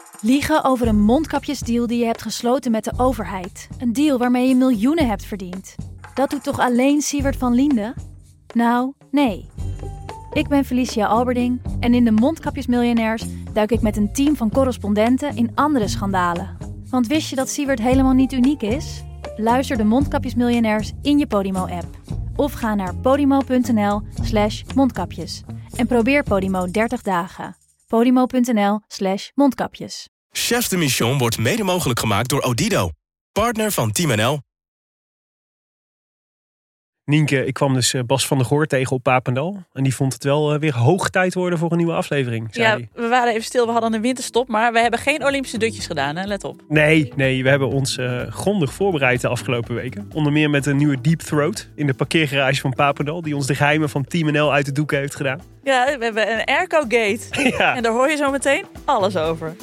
Liegen over een mondkapjesdeal die je hebt gesloten met de overheid. Een deal waarmee je miljoenen hebt verdiend. Dat doet toch alleen Siewert van Liende? Nou, nee. Ik ben Felicia Alberding en in de Mondkapjesmiljonairs duik ik met een team van correspondenten in andere schandalen. Want wist je dat Siewert helemaal niet uniek is? Luister de Mondkapjesmiljonairs in je Podimo-app. Of ga naar podimo.nl/mondkapjes. En probeer Podimo 30 dagen. podimo.nl/mondkapjes. Chefs de Mission wordt mede mogelijk gemaakt door Odido, partner van Team NL. Nienke, ik kwam dus Bas van der Goor tegen op Papendal. En die vond het wel weer hoog tijd worden voor een nieuwe aflevering. Ja, we waren even stil, we hadden een winterstop, maar we hebben geen Olympische dutjes gedaan, hè? Let op. Nee, we hebben ons grondig voorbereid de afgelopen weken. Onder meer met een nieuwe Deep Throat in de parkeergarage van Papendal, die ons de geheimen van Team NL uit de doeken heeft gedaan. Ja, we hebben een airco gate. Ja. En daar hoor je zo meteen alles over.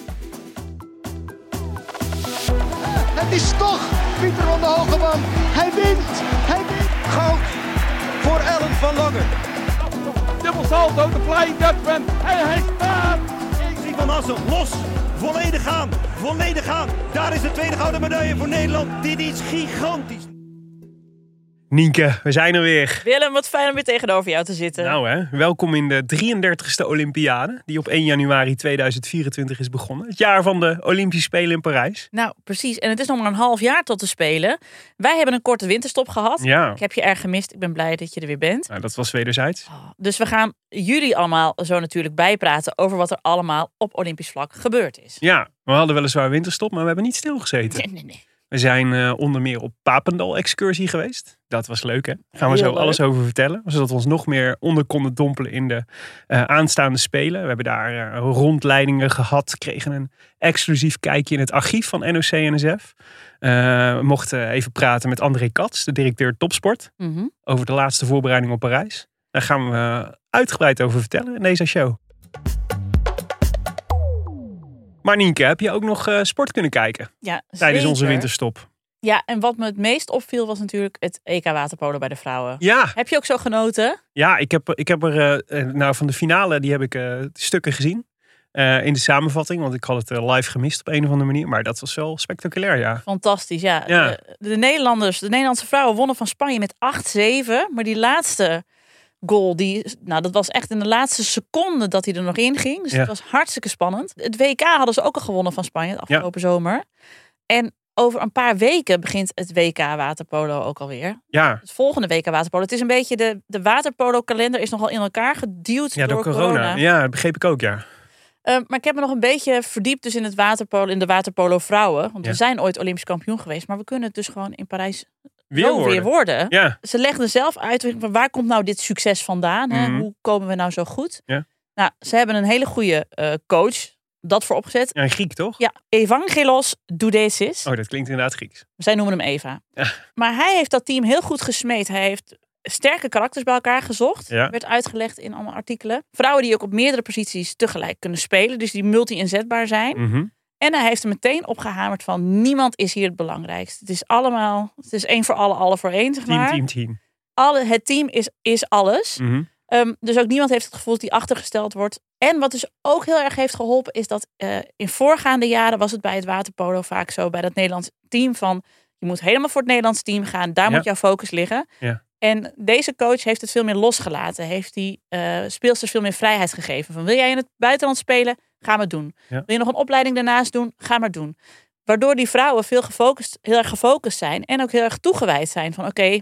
Het is toch Pieter van der Hogeman. Hij wint. Goud voor Ellen van Lange. Dubbel salto, de Flying Dutchman. En hij staat. Zie van Assen, los. Volledig gaan. Daar is de tweede gouden medaille voor Nederland. Dit is gigantisch. Nienke, we zijn er weer. Willem, wat fijn om weer tegenover jou te zitten. Nou hè, welkom in de 33e Olympiade, die op 1 januari 2024 is begonnen. Het jaar van de Olympische Spelen in Parijs. Nou, precies. En het is nog maar een half jaar tot de Spelen. Wij hebben een korte winterstop gehad. Ja. Ik heb je erg gemist. Ik ben blij dat je er weer bent. Nou, dat was wederzijds. Dus we gaan jullie allemaal zo natuurlijk bijpraten over wat er allemaal op Olympisch vlak gebeurd is. Ja, we hadden weliswaar winterstop, maar we hebben niet stilgezeten. Nee. We zijn onder meer op Papendal-excursie geweest. Dat was leuk, hè? Daar gaan we Heel zo leuk. alles over vertellen. Zodat we ons nog meer onder konden dompelen in de aanstaande Spelen. We hebben daar rondleidingen gehad. Kregen een exclusief kijkje in het archief van NOC-NSF. We mochten even praten met André Katz, de directeur topsport. Over de laatste voorbereiding op Parijs. Daar gaan we uitgebreid over vertellen in deze show. Maar Nienke, heb je ook nog sport kunnen kijken Ja, tijdens onze zeker. winterstop? Ja, en wat me het meest opviel was natuurlijk het EK waterpolo bij de vrouwen. Ja. Heb je ook zo genoten? Ja, ik heb er van de finale, die heb ik stukken gezien. In de samenvatting, want ik had het live gemist op een of andere manier. Maar dat was wel spectaculair, ja. Fantastisch, ja. Ja. De Nederlandse vrouwen wonnen van Spanje met 8-7. Maar die laatste goal, dat was echt in de laatste seconde dat hij er nog in ging. Dus Ja. het was hartstikke spannend. Het WK hadden ze ook al gewonnen van Spanje de afgelopen zomer. En over een paar weken begint het WK waterpolo ook alweer. Ja, Het volgende WK waterpolo. Het is een beetje de waterpolo-kalender is nogal in elkaar geduwd ja, door corona. Ja, dat begreep ik ook, ja. Maar ik heb me nog een beetje verdiept dus in het waterpolo, in de waterpolo vrouwen. Want Ja. we zijn ooit Olympisch kampioen geweest. Maar we kunnen het dus gewoon in Parijs Weer worden. Ja, Ze legden zelf uit, waar komt nou dit succes vandaan? Hè? Mhm. Hoe komen we nou zo goed? Ja. Nou, ze hebben een hele goede coach dat voor opgezet. ja, een Griek toch? Ja, Evangelos Doudesis. Oh, dat klinkt inderdaad Grieks. Zij noemen hem Eva. Ja. Maar hij heeft dat team heel goed gesmeed. Hij heeft sterke karakters bij elkaar gezocht. Ja. Werd uitgelegd in allemaal artikelen. Vrouwen die ook op meerdere posities tegelijk kunnen spelen. Dus die multi-inzetbaar zijn. Mhm. En hij heeft er meteen opgehamerd van niemand is hier het belangrijkste. Het is één voor alle voor één, zeg maar. Team. Het team is alles. Mhm. Dus ook niemand heeft het gevoel dat hij achtergesteld wordt. En wat dus ook heel erg heeft geholpen is dat in voorgaande jaren was het bij het waterpolo vaak zo bij dat Nederlands team van je moet helemaal voor het Nederlands team gaan. Daar moet jouw focus liggen. Ja. En deze coach heeft het veel meer losgelaten. Heeft die speelsters veel meer vrijheid gegeven. Van wil jij in het buitenland spelen? Ga maar doen. Ja. Wil je nog een opleiding daarnaast doen? Ga maar doen. Waardoor die vrouwen heel erg gefocust zijn. En ook heel erg toegewijd zijn. Van oké,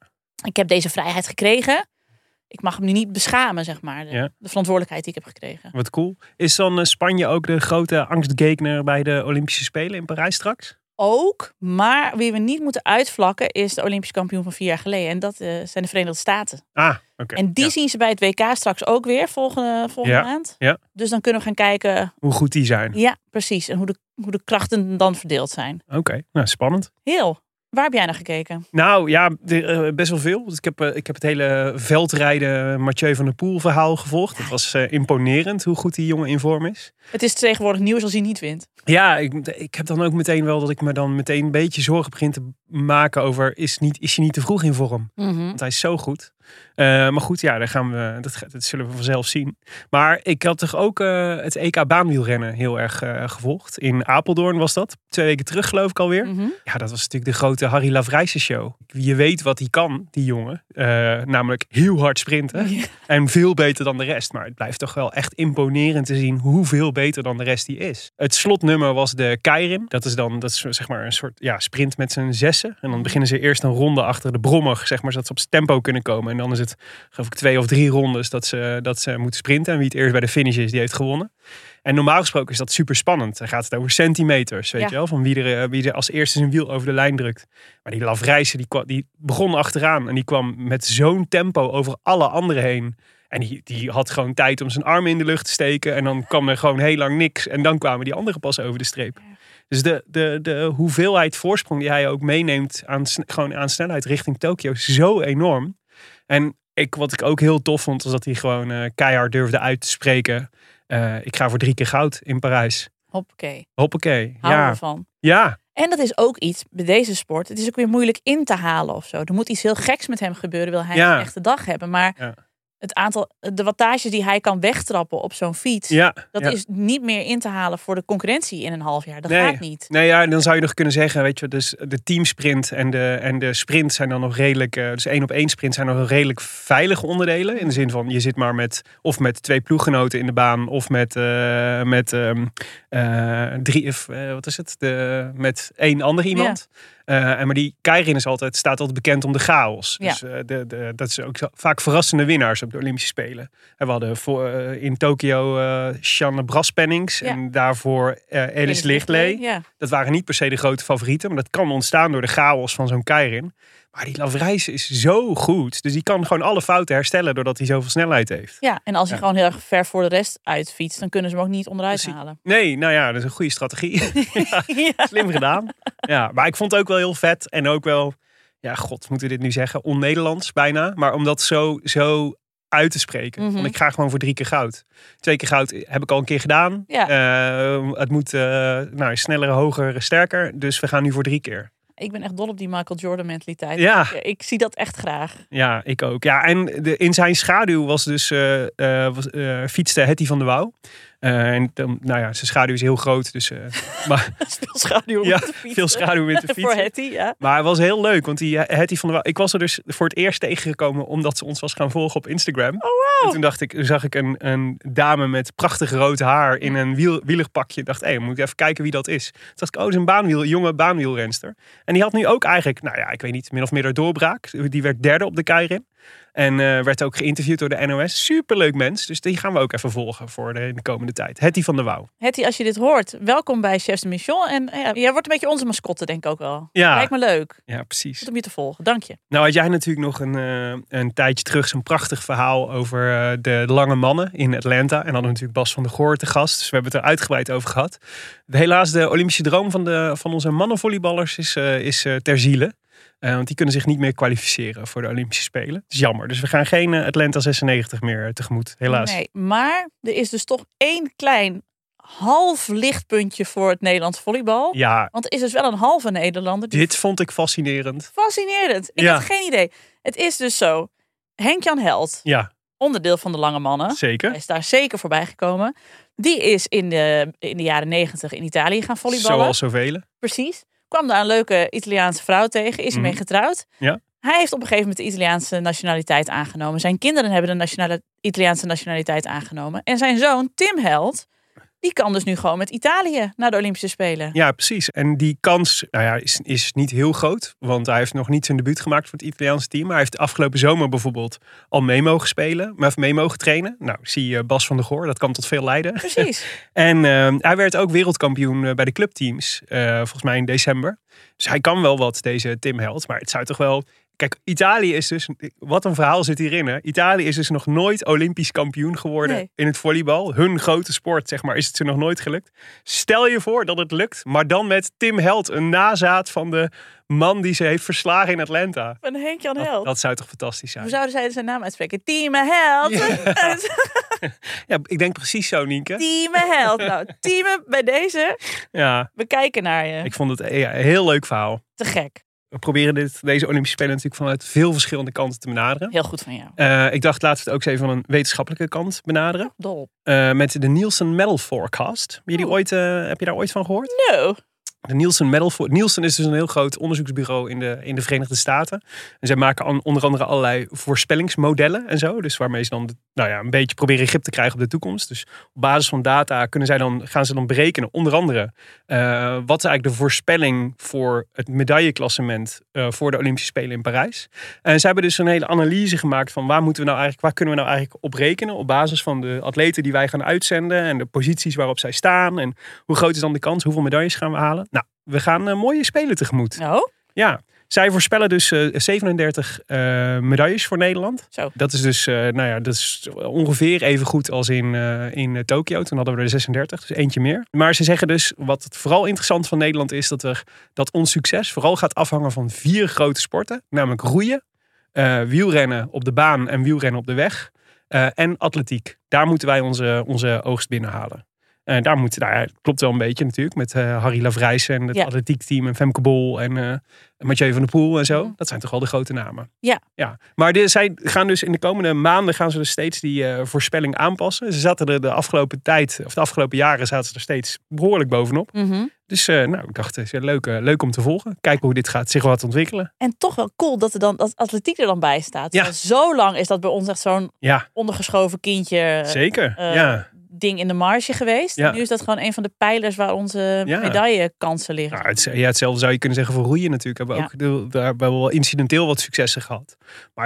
ik heb deze vrijheid gekregen. Ik mag hem nu niet beschamen, zeg maar. De verantwoordelijkheid die ik heb gekregen. Wat cool. Is dan Spanje ook de grote angstgegner bij de Olympische Spelen in Parijs straks? Ook, maar wie we niet moeten uitvlakken is de Olympisch kampioen van 4 jaar geleden. En dat zijn de Verenigde Staten. Ah, oké. En die zien ze bij het WK straks ook weer volgende maand. Ja. Dus dan kunnen we gaan kijken. Hoe goed die zijn. Ja, precies. En hoe de krachten dan verdeeld zijn. Oké, nou spannend. Heel. Waar heb jij naar gekeken? Nou ja, best wel veel. Ik heb het hele veldrijden Mathieu van der Poel verhaal gevolgd. Het was imponerend hoe goed die jongen in vorm is. Het is tegenwoordig nieuws als hij niet wint. Ja, ik heb dan ook meteen wel dat ik me dan meteen een beetje zorgen begin te maken over is hij niet te vroeg in vorm. Mm-hmm. Want hij is zo goed. Maar goed, ja, daar gaan we, dat zullen we vanzelf zien. Maar ik had toch ook het EK baanwielrennen heel erg gevolgd. In Apeldoorn was dat. 2 weken terug geloof ik alweer. Mm-hmm. Ja, dat was natuurlijk de grote Harry Lavrijsen show. Je weet wat hij kan, die jongen. Namelijk heel hard sprinten. Ja. En veel beter dan de rest. Maar het blijft toch wel echt imponerend te zien hoeveel beter dan de rest die is. Het slotnummer was de Keirin. Dat is zeg maar een soort sprint met z'n 6. En dan beginnen ze eerst een ronde achter de brommer, zeg maar, zodat ze op tempo kunnen komen. En dan is het, geloof ik, 2 of 3 rondes dat ze moeten sprinten. En wie het eerst bij de finish is, die heeft gewonnen. En normaal gesproken is dat super spannend. Dan gaat het over centimeters, weet je wel. Van wie er als eerste zijn wiel over de lijn drukt. Maar die Lavrijsen, die begon achteraan. En die kwam met zo'n tempo over alle anderen heen. En die had gewoon tijd om zijn armen in de lucht te steken. En dan kwam er gewoon heel lang niks. En dan kwamen die anderen pas over de streep. Dus de hoeveelheid voorsprong die hij ook meeneemt aan snelheid richting Tokio is zo enorm. En wat ik ook heel tof vond, was dat hij gewoon keihard durfde uit te spreken. Ik ga voor 3 keer goud in Parijs. Hoppakee. Hou ervan. Ja. En dat is ook iets bij deze sport. Het is ook weer moeilijk in te halen of zo. Er moet iets heel geks met hem gebeuren. Wil hij een echte dag hebben. Maar de wattages die hij kan wegtrappen op zo'n fiets. Dat is niet meer in te halen voor de concurrentie in een half jaar. Dat gaat niet. Nee, ja, dan zou je nog kunnen zeggen, weet je, dus de teamsprint en de sprint zijn dan nog redelijk, dus 1-op-1 sprint zijn nog redelijk veilige onderdelen. In de zin van, je zit maar met 2 ploeggenoten in de baan of met 1 ander iemand. Maar die Keirin staat altijd bekend om de chaos. Ja. Dus dat is ook vaak verrassende winnaars op de Olympische Spelen. En we hadden in Tokio Shanne Braspennings en daarvoor Elis Lichtley. Ja. Dat waren niet per se de grote favorieten, maar dat kan ontstaan door de chaos van zo'n Keirin. Maar die Lavrijsen is zo goed. Dus die kan gewoon alle fouten herstellen doordat hij zoveel snelheid heeft. Ja, en als hij gewoon heel erg ver voor de rest uitfietst, dan kunnen ze hem ook niet onderuit halen. Nee, nou ja, dat is een goede strategie. Slim gedaan. Ja, maar ik vond het ook wel heel vet. En ook wel, moeten we dit nu zeggen? On-Nederlands bijna. Maar om dat zo uit te spreken. Mm-hmm. Want ik ga gewoon voor 3 keer goud. 2 keer goud heb ik al een keer gedaan. Ja. Het moet sneller, hoger, sterker. Dus we gaan nu voor 3 keer. Ik ben echt dol op die Michael Jordan mentaliteit. Ja. Ik zie dat echt graag. Ja, ik ook. Ja, en in zijn schaduw was dus fietste Hetty van der Wouw. En dan, zijn schaduw is heel groot. Dus, Veel schaduw om te fietsen. Veel schaduw om te fietsen. Voor Hetty, ja. Maar het was heel leuk, want die Hetty van der Wouw... Ik was er dus voor het eerst tegengekomen omdat ze ons was gaan volgen op Instagram. Oh, wow. En toen zag ik een dame met prachtig rood haar in een wielerpakje. Ik dacht, moet ik even kijken wie dat is. Toen dacht ik, het is een jonge baanwielrenster. En die had nu ook eigenlijk, ik weet niet, min of meer door doorbraak. Die werd 3e op de Keirin. En werd ook geïnterviewd door de NOS. Superleuk mens. Dus die gaan we ook even volgen voor de komende tijd. Hetty van der Wouw. Hetty, als je dit hoort, welkom bij Chefs de Mission. En jij wordt een beetje onze mascotte, denk ik ook wel. Ja. Lijkt me leuk. Ja, precies. Goed om je te volgen. Dank je. Nou had jij natuurlijk nog een tijdje terug zo'n prachtig verhaal over de lange mannen in Atlanta. En hadden we natuurlijk Bas van der Goor te gast. Dus we hebben het er uitgebreid over gehad. Helaas de Olympische droom van onze mannenvolleyballers is ter ziele. Want die kunnen zich niet meer kwalificeren voor de Olympische Spelen. Dat is jammer. Dus we gaan geen Atlanta 96 meer tegemoet, helaas. Nee, maar er is dus toch 1 klein half lichtpuntje voor het Nederlands volleybal. Ja. Want er is dus wel een halve Nederlander. Dit vond ik fascinerend. Fascinerend. Ik had geen idee. Het is dus zo. Henk-Jan Held, onderdeel van de lange mannen. Zeker. Hij is daar zeker voorbij gekomen. Die is in de jaren 90 in Italië gaan volleyballen. Zoals zoveel. Precies. Kwam daar een leuke Italiaanse vrouw tegen. Is ermee getrouwd. Ja. Hij heeft op een gegeven moment de Italiaanse nationaliteit aangenomen. Zijn kinderen hebben de Italiaanse nationaliteit aangenomen. En zijn zoon, Tim Held, die kan dus nu gewoon met Italië naar de Olympische Spelen. Ja, precies. En die kans is niet heel groot. Want hij heeft nog niet zijn debuut gemaakt voor het Italiaanse team. Maar hij heeft de afgelopen zomer bijvoorbeeld al mee mogen spelen. Maar mee mogen trainen. Nou, zie Bas van der Goor. Dat kan tot veel leiden. Precies. En hij werd ook wereldkampioen bij de clubteams. Volgens mij in december. Dus hij kan wel wat, deze Tim Held. Maar het zou toch wel... Kijk, Italië is dus... Wat een verhaal zit hierin, hè? Italië is dus nog nooit Olympisch kampioen geworden in het volleybal. Hun grote sport, zeg maar, is het ze nog nooit gelukt. Stel je voor dat het lukt, maar dan met Tim Held, een nazaat van de man die ze heeft verslagen in Atlanta. Van Henk-Jan Held. Dat zou toch fantastisch zijn? Hoe zouden zij zijn naam uitspreken? Team Held. Ja, ik denk precies zo, Nienke. Team Held. Nou, teamen bij deze. Ja. We kijken naar je. Ik vond het een heel leuk verhaal. Te gek. We proberen deze Olympische Spelen natuurlijk vanuit veel verschillende kanten te benaderen. Heel goed van jou. Ik dacht, laten we het ook eens even van een wetenschappelijke kant benaderen. Dol. Met de Nielsen Medal Forecast. Heb je daar ooit van gehoord? No. De Nielsen Medal Nielsen is dus een heel groot onderzoeksbureau in de Verenigde Staten. En zij maken onder andere allerlei voorspellingsmodellen en zo. Dus waarmee ze dan een beetje proberen grip te krijgen op de toekomst. Dus op basis van data gaan ze dan berekenen. Onder andere wat is eigenlijk de voorspelling voor het medailleklassement voor de Olympische Spelen in Parijs. En ze hebben dus een hele analyse gemaakt van waar kunnen we nou eigenlijk op rekenen. Op basis van de atleten die wij gaan uitzenden. En de posities waarop zij staan. En hoe groot is dan de kans? Hoeveel medailles gaan we halen? Nou, we gaan mooie Spelen tegemoet. Oh? Ja, zij voorspellen dus 37 medailles voor Nederland. Zo. Dat is dus dat is ongeveer even goed als in Tokio. Toen hadden we er 36, dus eentje meer. Maar ze zeggen dus, wat het vooral interessant van Nederland is, dat ons succes vooral gaat afhangen van 4 grote sporten. Namelijk roeien, wielrennen op de baan en wielrennen op de weg. En atletiek. Daar moeten wij onze oogst binnenhalen. Daar klopt wel een beetje natuurlijk. Met Harry Lavrijsen en het atletiekteam en Femke Bol en Mathieu van der Poel en zo. Dat zijn toch wel de grote namen. Ja. Maar zij gaan dus in de komende maanden gaan ze dus steeds die voorspelling aanpassen. Ze zaten er de afgelopen jaren zaten ze er steeds behoorlijk bovenop. Mm-hmm. Dus ik dacht, het is leuk om te volgen. Kijken hoe dit gaat zich wat ontwikkelen. En toch wel cool dat atletiek er dan bij staat. Ja. Zo lang is dat bij ons echt zo'n ondergeschoven kindje. Zeker, ding in de marge geweest. Ja. En nu is dat gewoon een van de pijlers waar onze medaillekansen liggen. Hetzelfde zou je kunnen zeggen voor roeien natuurlijk. Daar hebben we wel incidenteel wat successen gehad. Maar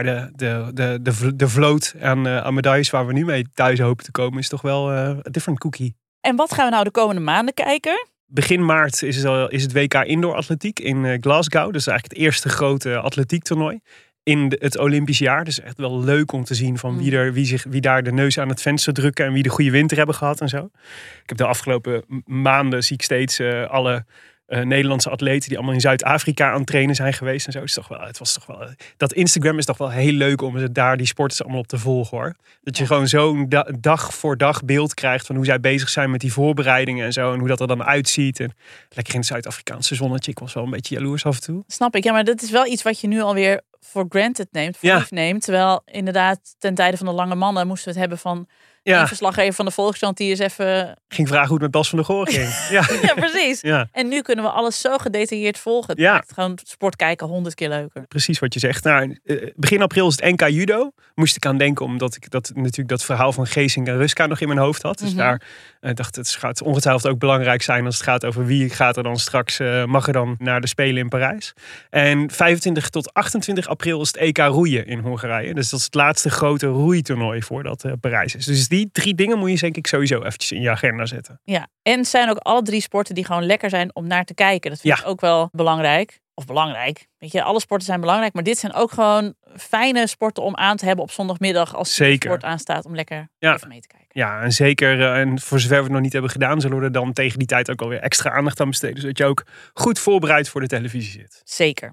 de vloot aan medailles waar we nu mee thuis hopen te komen is toch wel een different cookie. En wat gaan we nou de komende maanden kijken? Begin maart is het WK Indoor Atletiek in Glasgow. Dat is eigenlijk het eerste grote atletiektoernooi in het Olympisch jaar. Dus echt wel leuk om te zien van wie daar de neus aan het venster drukken en wie de goede winter hebben gehad en zo. Ik heb de afgelopen maanden zie ik steeds alle Nederlandse atleten die allemaal in Zuid-Afrika aan het trainen zijn geweest en zo. Dat Instagram is toch wel heel leuk om daar die sporters allemaal op te volgen, hoor. Dat je gewoon zo'n dag voor dag beeld krijgt van hoe zij bezig zijn met die voorbereidingen en zo. En hoe dat er dan uitziet. En lekker in het Zuid-Afrikaanse zonnetje. Ik was wel een beetje jaloers af en toe. Snap ik. Ja, maar dat is wel iets wat je nu alweer voor granted neemt. Voor lief neemt. Terwijl inderdaad ten tijde van de lange mannen moesten we het hebben van een verslaggever van de Volkskrant die eens even ging vragen hoe het met Bas van der Goor ging. Ja, precies. Ja. En nu kunnen we alles zo gedetailleerd volgen. Het maakt gewoon sport kijken 100 keer leuker. Precies wat je zegt. Nou, begin april is het NK Judo. Moest ik aan denken omdat ik dat verhaal van Geesink en Ruska nog in mijn hoofd had. Dus daar dacht het gaat ongetwijfeld ook belangrijk zijn als het gaat over wie gaat er dan straks mag er dan naar de Spelen in Parijs. En 25 tot 28 april is het EK roeien in Hongarije. Dus dat is het laatste grote roeitoernooi voordat Parijs is. Dus die 3 dingen moet je denk ik sowieso eventjes in je agenda zetten. Ja, en het zijn ook alle 3 sporten die gewoon lekker zijn om naar te kijken. Dat vind ik ook wel belangrijk. Of belangrijk. Weet je, alle sporten zijn belangrijk. Maar dit zijn ook gewoon fijne sporten om aan te hebben op zondagmiddag. Als de sport aanstaat om lekker even mee te kijken. Ja, en zeker. En voor zover we het nog niet hebben gedaan, zullen we er dan tegen die tijd ook alweer extra aandacht aan besteden. Zodat je ook goed voorbereid voor de televisie zit. Zeker.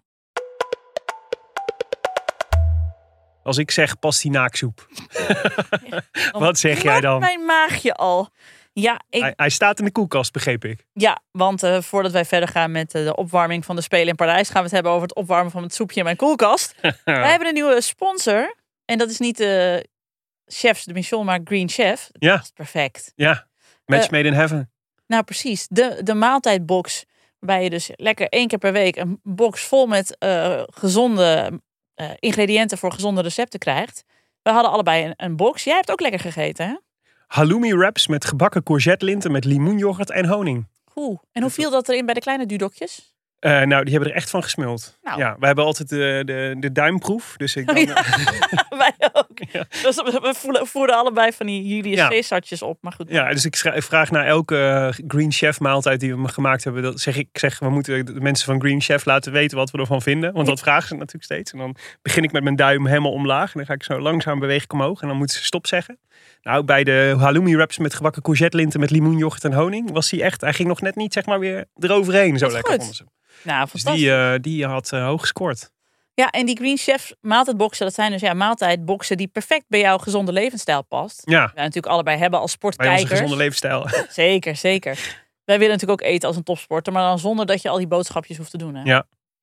Als ik zeg pastinaaksoep. Wat zeg jij dan? Mijn maagje al. Ja, hij staat in de koelkast, begreep ik. Ja, want voordat wij verder gaan met de opwarming van de Spelen in Parijs, gaan we het hebben over het opwarmen van het soepje in mijn koelkast. Wij hebben een nieuwe sponsor. En dat is niet de Chefs de Mission, maar Green Chef. Dat is perfect. Ja, match made in heaven. Nou, precies. De maaltijdbox, waarbij je dus lekker 1 keer per week een box vol met gezonde ingrediënten voor gezonde recepten krijgt. We hadden allebei een box. Jij hebt ook lekker gegeten, hè? Halloumi wraps met gebakken courgette-linten met limoenyoghurt en honing. En hoe viel dat erin bij de kleine dudokjes? Nou, die hebben er echt van gesmuld. Nou. Ja, wij hebben altijd de duimproef. Dus ik dan, wij ook. Ja. Dus we voeren allebei van die Julius Caesartjes op. Maar goed. Ja, dus ik vraag naar elke Green Chef maaltijd die we gemaakt hebben. Dat zeg ik we moeten de mensen van Green Chef laten weten wat we ervan vinden. Want dat vragen ze natuurlijk steeds. En dan begin ik met mijn duim helemaal omlaag. En dan ga ik zo langzaam bewegen omhoog. En dan moeten ze stop zeggen. Nou, bij de halloumi wraps met gebakken courgette-linten met limoenyoghurt en honing was hij echt. Hij ging nog net niet zeg maar weer eroverheen. Zo lekker vonden ze. Nou, dus die had hoog gescoord. Ja, en die Green Chef maaltijdboxen, dat zijn dus maaltijdboxen die perfect bij jouw gezonde levensstijl past. Ja. Wij natuurlijk allebei hebben als sportkijkers. Bij onze gezonde levensstijl. Zeker. Wij willen natuurlijk ook eten als een topsporter, maar dan zonder dat je al die boodschapjes hoeft te doen. Hè? Ja.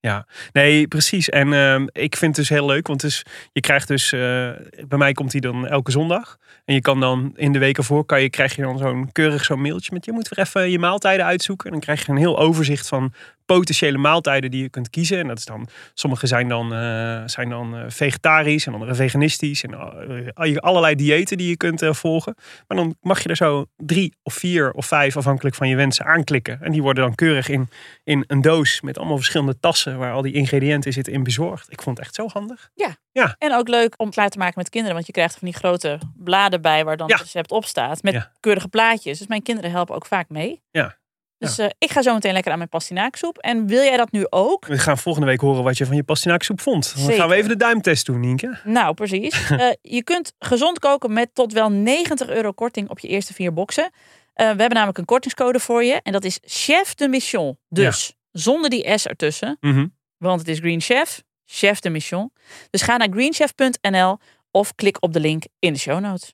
Ja, nee, precies. En ik vind het dus heel leuk. Want dus, je krijgt dus... bij mij komt hij dan elke zondag. En je kan dan in de weken voor... krijg je dan zo'n mailtje met... je moet weer even je maaltijden uitzoeken. En dan krijg je een heel overzicht van... potentiële maaltijden die je kunt kiezen. En dat is dan... sommige zijn dan vegetarisch... en andere veganistisch. En allerlei diëten die je kunt volgen. Maar dan mag je er zo 3 of 4 of 5... afhankelijk van je wensen aanklikken. En die worden dan keurig in een doos... met allemaal verschillende tassen... waar al die ingrediënten zitten in bezorgd. Ik vond het echt zo handig. Ja. En ook leuk om klaar te maken met kinderen. Want je krijgt van die grote bladen bij... waar dan het recept op staat. Met keurige plaatjes. Dus mijn kinderen helpen ook vaak mee. Ja. Dus ik ga zo meteen lekker aan mijn pastinaaksoep. En wil jij dat nu ook? We gaan volgende week horen wat je van je pastinaaksoep vond. Dan gaan we even de duimtest doen, Nienke. Nou, precies. Je kunt gezond koken met tot wel €90 korting op je eerste 4 boxen. We hebben namelijk een kortingscode voor je. En dat is Chef de Mission. Dus zonder die S ertussen. Mm-hmm. Want het is Green Chef. Chef de Mission. Dus ga naar greenchef.nl of klik op de link in de show notes.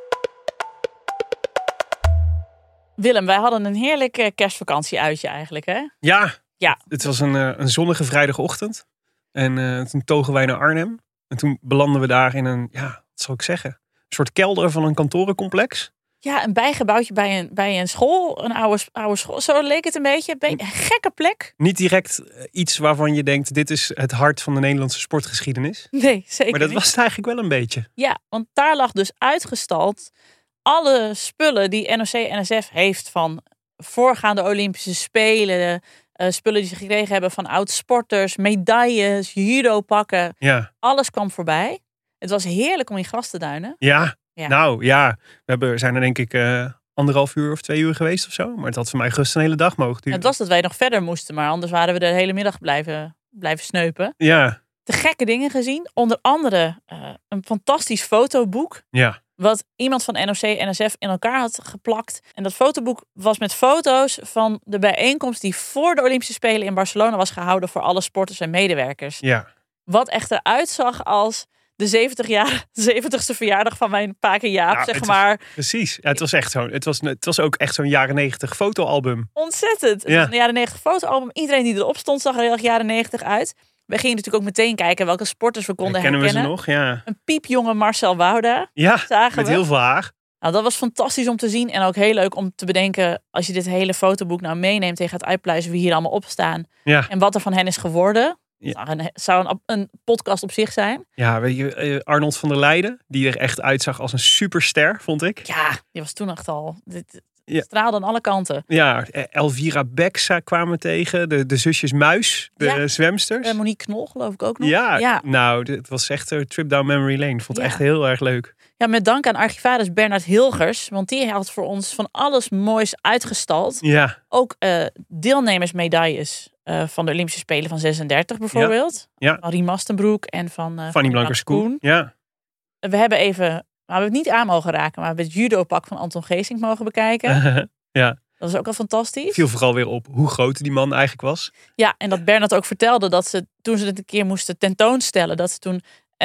Willem, wij hadden een heerlijk kerstvakantie-uitje eigenlijk, hè? Ja. Ja. Het was een zonnige vrijdagochtend. En toen togen wij naar Arnhem. En toen belanden we daar in een, wat zal ik zeggen? Een soort kelder van een kantorencomplex. Ja, een bijgebouwtje bij een school. Een oude school. Zo leek het een beetje. Een gekke plek. Niet direct iets waarvan je denkt... dit is het hart van de Nederlandse sportgeschiedenis. Nee, zeker Maar dat niet. was het eigenlijk wel een beetje. Ja, want daar lag dus uitgestald... alle spullen die NOC-NSF heeft van voorgaande Olympische Spelen, spullen die ze gekregen hebben van oud-sporters, medailles, judo-pakken. Ja. Alles kwam voorbij. Het was heerlijk om in gras te duinen. Ja. Nou ja, we zijn er denk ik 1,5 uur of 2 uur geweest of zo. Maar het had voor mij gerust een hele dag mogen duren. Het was dat wij nog verder moesten, maar anders waren we de hele middag blijven sneupen. Ja. De gekke dingen gezien. Onder andere een fantastisch fotoboek. Ja. Wat iemand van NOC-NSF in elkaar had geplakt. En dat fotoboek was met foto's van de bijeenkomst die voor de Olympische Spelen in Barcelona was gehouden voor alle sporters en medewerkers. Ja. Wat echt eruit zag als de 70ste verjaardag van mijn Pake Jaap, zeg maar. Precies. Ja, het was echt zo. Het was ook echt zo'n jaren 90 fotoalbum. Ontzettend. Het was een jaren 90 fotoalbum. Iedereen die erop stond zag er heel erg jaren 90 uit. We gingen natuurlijk ook meteen kijken welke sporters we konden herkennen. Kennen we ze nog? Ja. Een piepjonge Marcel Wouda. Ja, zagen met we. heel veel haar. Nou, dat was fantastisch om te zien. En ook heel leuk om te bedenken... als je dit hele fotoboek nou meeneemt... en gaat uitpluizen wie hier allemaal op staan. Ja. En wat er van hen is geworden. Ja. Het zou een podcast op zich zijn. Ja, weet je, Arnold van der Leijden... die er echt uitzag als een superster, vond ik. Ja, die was toen echt al... straalde aan alle kanten. Ja, Elvira Bex kwamen we tegen. De zusjes Muis, de zwemsters. Monique Knol geloof ik ook nog. Ja. Nou, het was echt een trip down memory lane. Ik vond het echt heel erg leuk. Ja, met dank aan archivaris Bernard Hilgers. Want die had voor ons van alles moois uitgestald. Ja. Ook deelnemersmedailles van de Olympische Spelen van 36 bijvoorbeeld. Ja. Van Rie Mastenbroek en van Fanny Blankers-Koen. Ja. We hebben het niet aan mogen raken, maar we hebben het judo-pak van Anton Geesink mogen bekijken. Ja. Dat is ook al fantastisch. Viel vooral weer op hoe groot die man eigenlijk was. Ja, en dat Bernard ook vertelde dat ze, toen ze het een keer moesten tentoonstellen, dat ze toen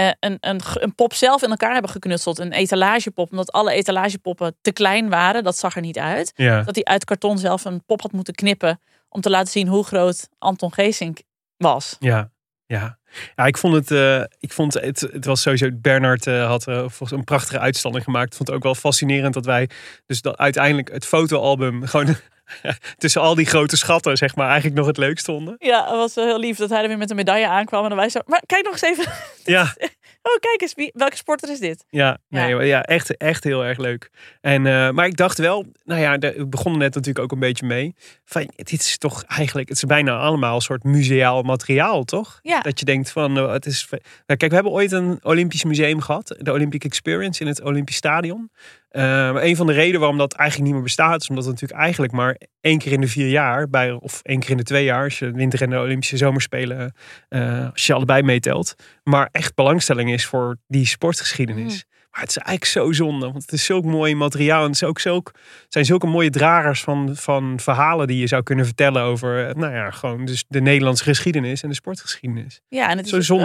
een pop zelf in elkaar hebben geknutseld. Een etalagepop, omdat alle etalagepoppen te klein waren. Dat zag er niet uit. Ja. Dat hij uit karton zelf een pop had moeten knippen om te laten zien hoe groot Anton Geesink was. Ja. Ja, ik vond het was sowieso, Bernard had volgens een prachtige uitstalling gemaakt. Ik vond het ook wel fascinerend dat wij dus uiteindelijk het fotoalbum gewoon tussen al die grote schatten, zeg maar, eigenlijk nog het leukst vonden. Ja, het was heel lief dat hij er weer met een medaille aankwam en dan wij zo, maar kijk nog eens even. Ja. Oh, kijk eens, welke sporter is dit? Ja, echt heel erg leuk. En, maar ik dacht wel, we begonnen net natuurlijk ook een beetje mee. Van, dit is toch eigenlijk, het is bijna allemaal een soort museaal materiaal, toch? Ja. Dat je denkt van, het is... Kijk, we hebben ooit een Olympisch museum gehad. De Olympic Experience in het Olympisch Stadion. Maar een van de redenen waarom dat eigenlijk niet meer bestaat, is omdat het natuurlijk eigenlijk maar 1 keer in de 4 jaar, of 1 keer in de 2 jaar, als je de winter- en de Olympische zomerspelen, als je allebei meetelt, maar echt belangstelling is voor die sportgeschiedenis. Maar het is eigenlijk zo zonde, want het is zulk mooi materiaal en het is ook zijn zulke mooie dragers van verhalen die je zou kunnen vertellen over, gewoon dus de Nederlandse geschiedenis en de sportgeschiedenis. Ja, en het zo zonde.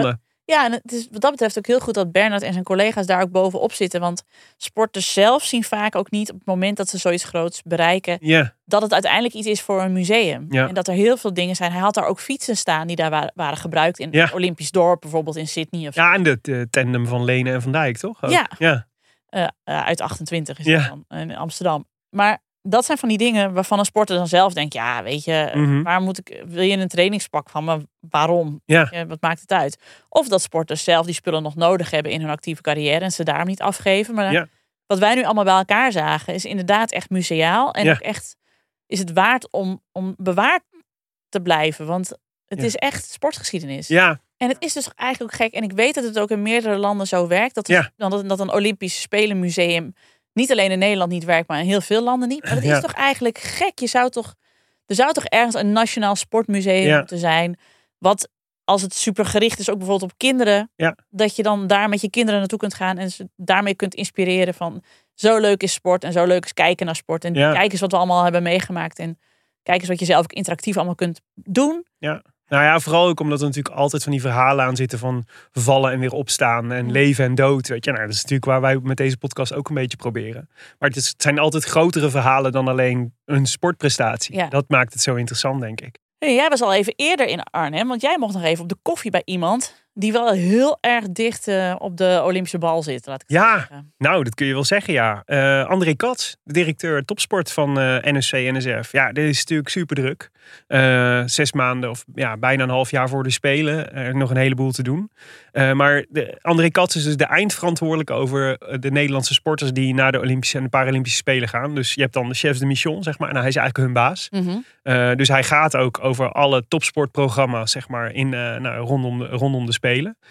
Ja, en het is wat dat betreft ook heel goed dat Bernard en zijn collega's daar ook bovenop zitten. Want sporters zelf zien vaak ook niet op het moment dat ze zoiets groots bereiken, dat het uiteindelijk iets is voor een museum. Ja. En dat er heel veel dingen zijn. Hij had daar ook fietsen staan die daar waren gebruikt in het Olympisch dorp, bijvoorbeeld in Sydney. Of en de tandem van Lene en Van Dijk, toch? Ook. Ja. Uit 28 is dat dan in Amsterdam. Maar dat zijn van die dingen waarvan een sporter dan zelf denkt, ja, weet je, waar wil je een trainingspak van, maar waarom? Wat maakt het uit? Of dat sporters zelf die spullen nog nodig hebben in hun actieve carrière en ze daarom niet afgeven. Maar wat wij nu allemaal bij elkaar zagen, is inderdaad echt museaal. En ook echt is het waard om bewaard te blijven. Want het is echt sportgeschiedenis. Ja. En het is dus eigenlijk ook gek. En ik weet dat het ook in meerdere landen zo werkt. Dat een Olympisch Spelenmuseum niet alleen in Nederland niet werkt, maar in heel veel landen niet. Maar het is toch eigenlijk gek. Er zou toch ergens een nationaal sportmuseum moeten zijn. Wat, als het super gericht is, ook bijvoorbeeld op kinderen. Ja. Dat je dan daar met je kinderen naartoe kunt gaan. En ze daarmee kunt inspireren van, zo leuk is sport. En zo leuk is kijken naar sport. En kijk eens wat we allemaal hebben meegemaakt. En kijk eens wat je zelf ook interactief allemaal kunt doen. Ja. Nou ja, vooral ook omdat er natuurlijk altijd van die verhalen aan zitten van vallen en weer opstaan en leven en dood. Weet je, nou, dat is natuurlijk waar wij met deze podcast ook een beetje proberen. Maar het zijn altijd grotere verhalen dan alleen een sportprestatie. Ja. Dat maakt het zo interessant, denk ik. Hey, jij was al even eerder in Arnhem, want jij mocht nog even op de koffie bij iemand die wel heel erg dicht op de Olympische bal zit. Laat ik het zeggen. Nou, dat kun je wel zeggen, ja. André Katz, de directeur topsport van NOC-NSF. Ja, dit is natuurlijk super druk. 6 maanden of bijna een half jaar voor de Spelen. Nog een heleboel te doen. Maar André Katz is dus de eindverantwoordelijke over de Nederlandse sporters die naar de Olympische en de Paralympische Spelen gaan. Dus je hebt dan de chefs de mission, zeg maar. En hij is eigenlijk hun baas. Mm-hmm. Dus hij gaat ook over alle topsportprogramma's, zeg maar, rondom de Spelen.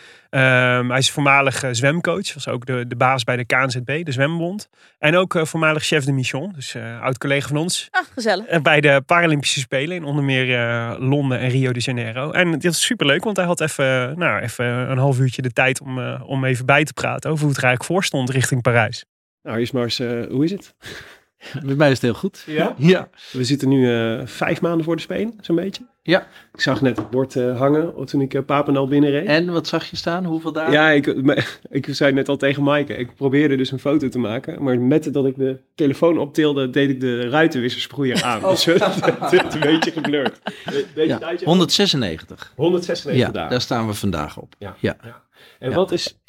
Hij is voormalig zwemcoach. Was ook de baas bij de KNZB, de zwembond. En ook voormalig chef de mission. Dus oud-collega van ons. Ach, gezellig. Bij de Paralympische Spelen in onder meer Londen en Rio de Janeiro. En het was superleuk, want hij had even een half uurtje de tijd om even bij te praten over hoe het er eigenlijk voor stond richting Parijs. Nou, eerst maar eens, hoe is het? Bij mij is het heel goed. Ja? Ja. We zitten nu 5 maanden voor de Spelen, zo'n beetje. Ja. Ik zag net het bord hangen toen ik Papendal binnenreed. En wat zag je staan? Hoeveel dagen? Ja, ik zei net al tegen Maaike. Ik probeerde dus een foto te maken. Maar met dat ik de telefoon optilde, deed ik de ruitenwissersproeier aan. Dus het is een beetje geblurred. Ja, 196. 196 dagen. Daar staan we vandaag op. Ja. En wat is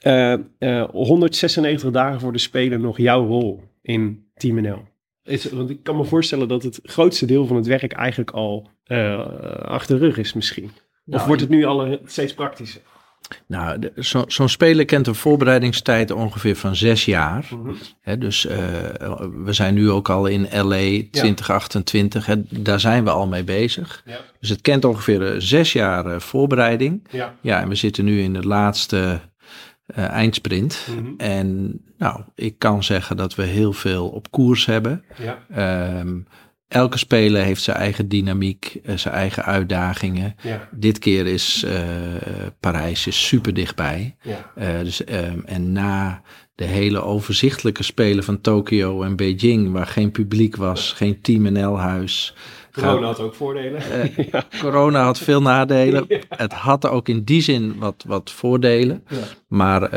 196 dagen voor de Spelen nog jouw rol in Team NL? Want ik kan me voorstellen dat het grootste deel van het werk eigenlijk al achter de rug is misschien. Of wordt het nu al steeds praktischer? Nou, zo'n speler kent een voorbereidingstijd ongeveer van 6 jaar. Mm-hmm. Dus we zijn nu ook al in LA 2028. Daar zijn we al mee bezig. Ja. Dus het kent ongeveer 6 jaar voorbereiding. Ja, en we zitten nu in de laatste eindsprint. Mm-hmm. En nou, ik kan zeggen dat we heel veel op koers hebben. Ja. Elke speler heeft zijn eigen dynamiek, zijn eigen uitdagingen. Ja. Dit keer is Parijs is super dichtbij. Ja. En na de hele overzichtelijke Spelen van Tokio en Beijing, waar geen publiek was, geen Team NL-huis. Corona had ook voordelen. Corona had veel nadelen. Ja. Het had ook in die zin wat voordelen. Ja. Maar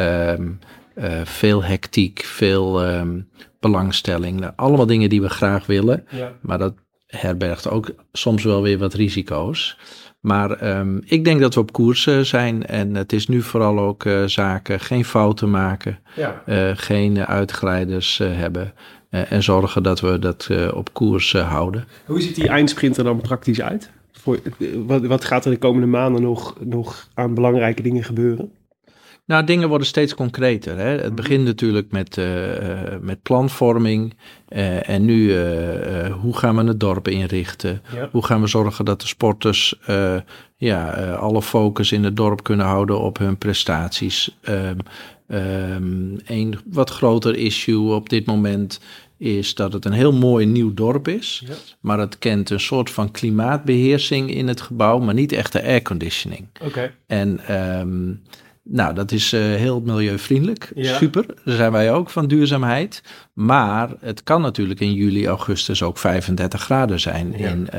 veel hectiek, veel belangstelling. Allemaal dingen die we graag willen. Ja. Maar dat herbergt ook soms wel weer wat risico's. Maar ik denk dat we op koers zijn. En het is nu vooral ook zaken geen fouten maken. Ja. Geen uitglijders hebben. En zorgen dat we dat op koers houden. Hoe ziet die eindsprint er dan praktisch uit? Wat gaat er de komende maanden nog aan belangrijke dingen gebeuren? Nou, dingen worden steeds concreter. Hè? Het begint natuurlijk met planvorming. En nu, hoe gaan we het dorp inrichten? Ja. Hoe gaan we zorgen dat de sporters alle focus in het dorp kunnen houden op hun prestaties? Een wat groter issue op dit moment is dat het een heel mooi nieuw dorp is. Ja. Maar het kent een soort van klimaatbeheersing in het gebouw, maar niet echte airconditioning. Okay. En Nou, dat is heel milieuvriendelijk. Ja. Super, daar zijn wij ook van duurzaamheid. Maar het kan natuurlijk in juli, augustus ook 35 graden zijn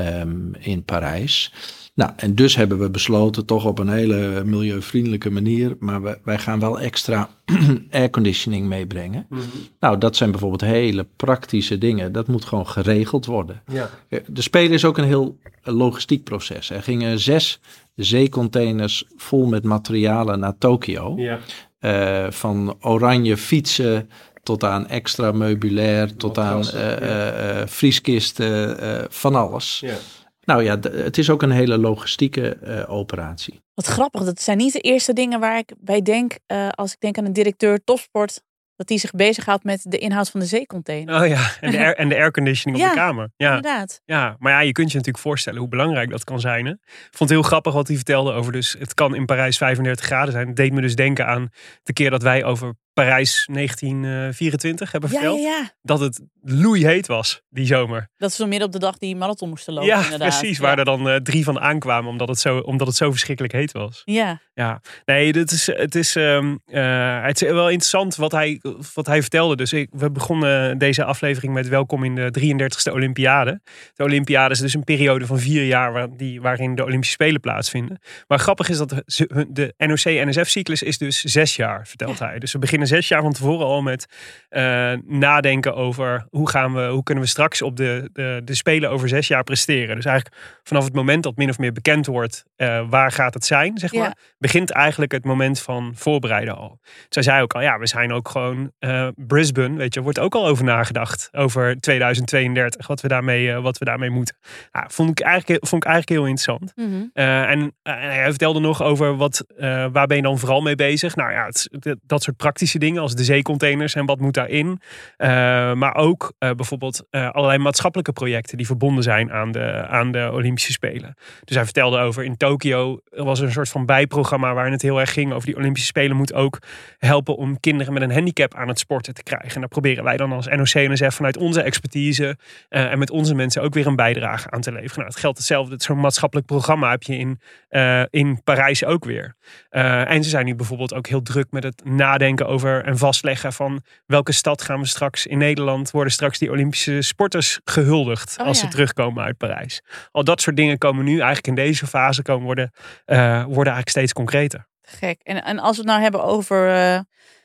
in Parijs. Nou, en dus hebben we besloten toch op een hele milieuvriendelijke manier, maar wij gaan wel extra airconditioning meebrengen. Mm-hmm. Nou, dat zijn bijvoorbeeld hele praktische dingen. Dat moet gewoon geregeld worden. Ja. De Spelen is ook een heel logistiek proces. Er gingen 6 zeecontainers vol met materialen naar Tokio. Ja. Van oranje fietsen tot aan extra meubilair, tot aan vrieskisten, van alles. Ja. Nou ja, het is ook een hele logistieke operatie. Wat grappig, dat zijn niet de eerste dingen waar ik bij denk als ik denk aan een directeur topsport, dat die zich bezighoudt met de inhoud van de zeecontainer. Oh ja, en de airconditioning op de kamer. Ja, inderdaad. Ja, maar ja, je kunt je natuurlijk voorstellen hoe belangrijk dat kan zijn. Hè? Ik vond het heel grappig wat hij vertelde over, dus het kan in Parijs 35 graden zijn. Het deed me dus denken aan de keer dat wij over Parijs 1924 hebben verteld. Ja. Dat het loeiheet was die zomer. Dat ze zo midden op de dag die marathon moesten lopen. Ja, inderdaad. Precies. Waar er dan 3 van aankwamen omdat het zo verschrikkelijk heet was. Ja. Nee, het is wel interessant wat hij vertelde. Dus we begonnen deze aflevering met welkom in de 33e Olympiade. De Olympiade is dus een periode van 4 jaar waarin de Olympische Spelen plaatsvinden. Maar grappig is dat de NOC-NSF-cyclus is dus 6 jaar, vertelt hij. Dus we beginnen 6 jaar van tevoren al met nadenken over hoe kunnen we straks op de Spelen over 6 jaar presteren. Dus eigenlijk vanaf het moment dat min of meer bekend wordt waar gaat het zijn, zeg maar, begint eigenlijk het moment van voorbereiden al. Zij zei ook al, we zijn ook gewoon Brisbane, weet je, wordt ook al over nagedacht over 2032, wat we daarmee moeten. Nou, vond ik eigenlijk heel interessant. Mm-hmm. En hij vertelde nog over waar ben je dan vooral mee bezig? Nou ja, dat soort praktische dingen als de zeecontainers en wat moet daarin. Maar ook bijvoorbeeld allerlei maatschappelijke projecten die verbonden zijn aan de Olympische Spelen. Dus hij vertelde over in Tokio was er een soort van bijprogramma waarin het heel erg ging over die Olympische Spelen moet ook helpen om kinderen met een handicap aan het sporten te krijgen. En daar proberen wij dan als NOC-NSF vanuit onze expertise en met onze mensen ook weer een bijdrage aan te leveren. Nou, het geldt hetzelfde. Zo'n maatschappelijk programma heb je in Parijs ook weer. En ze zijn nu bijvoorbeeld ook heel druk met het nadenken over en vastleggen van welke stad gaan we straks in Nederland, worden straks die Olympische sporters gehuldigd als ze terugkomen uit Parijs. Al dat soort dingen komen nu eigenlijk in deze fase worden eigenlijk steeds concreter. Gek. En als we het nou hebben over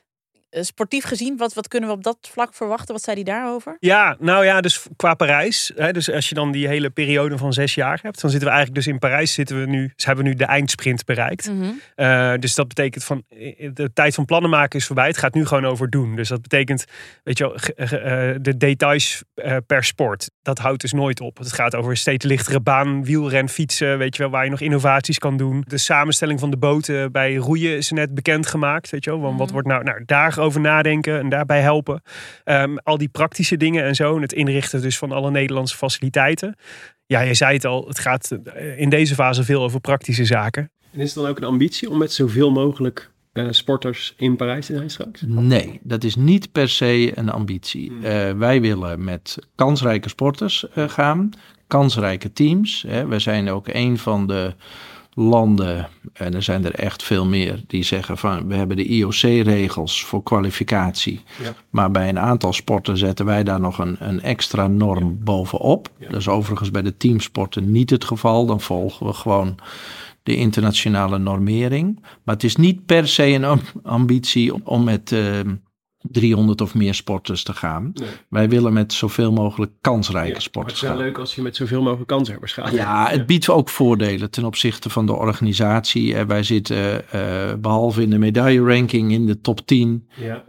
sportief gezien, wat kunnen we op dat vlak verwachten? Wat zei hij daarover? Ja, nou ja, dus qua Parijs. Hè, dus als je dan die hele periode van 6 jaar hebt, dan zitten we eigenlijk dus in Parijs hebben we nu de eindsprint bereikt. Mm-hmm. Dus dat betekent van de tijd van plannen maken is voorbij. Het gaat nu gewoon over doen. Dus dat betekent, weet je wel, de details per sport. Dat houdt dus nooit op. Het gaat over steeds lichtere baan, wielren, fietsen, weet je wel, waar je nog innovaties kan doen. De samenstelling van de boten bij roeien is net bekendgemaakt, weet je wel. Want wat wordt nou daar over nadenken en daarbij helpen. Al die praktische dingen en zo. En het inrichten dus van alle Nederlandse faciliteiten. Ja, je zei het al. Het gaat in deze fase veel over praktische zaken. En is het dan ook een ambitie om met zoveel mogelijk sporters in Parijs te zijn straks? Nee, dat is niet per se een ambitie. Wij willen met kansrijke sporters gaan. Kansrijke teams. We zijn ook een van de landen, en er zijn er echt veel meer, die zeggen van we hebben de IOC-regels voor kwalificatie. Ja. Maar bij een aantal sporten zetten wij daar nog een extra norm bovenop. Ja. Dat is overigens bij de teamsporten niet het geval. Dan volgen we gewoon de internationale normering. Maar het is niet per se een ambitie om met 300 of meer sporters te gaan. Nee. Wij willen met zoveel mogelijk kansrijke sporters gaan. Het is wel leuk als je met zoveel mogelijk kanshebbers gaat. Ja, het biedt ook voordelen ten opzichte van de organisatie. Wij zitten behalve in de medailleranking in de top 10. Ja.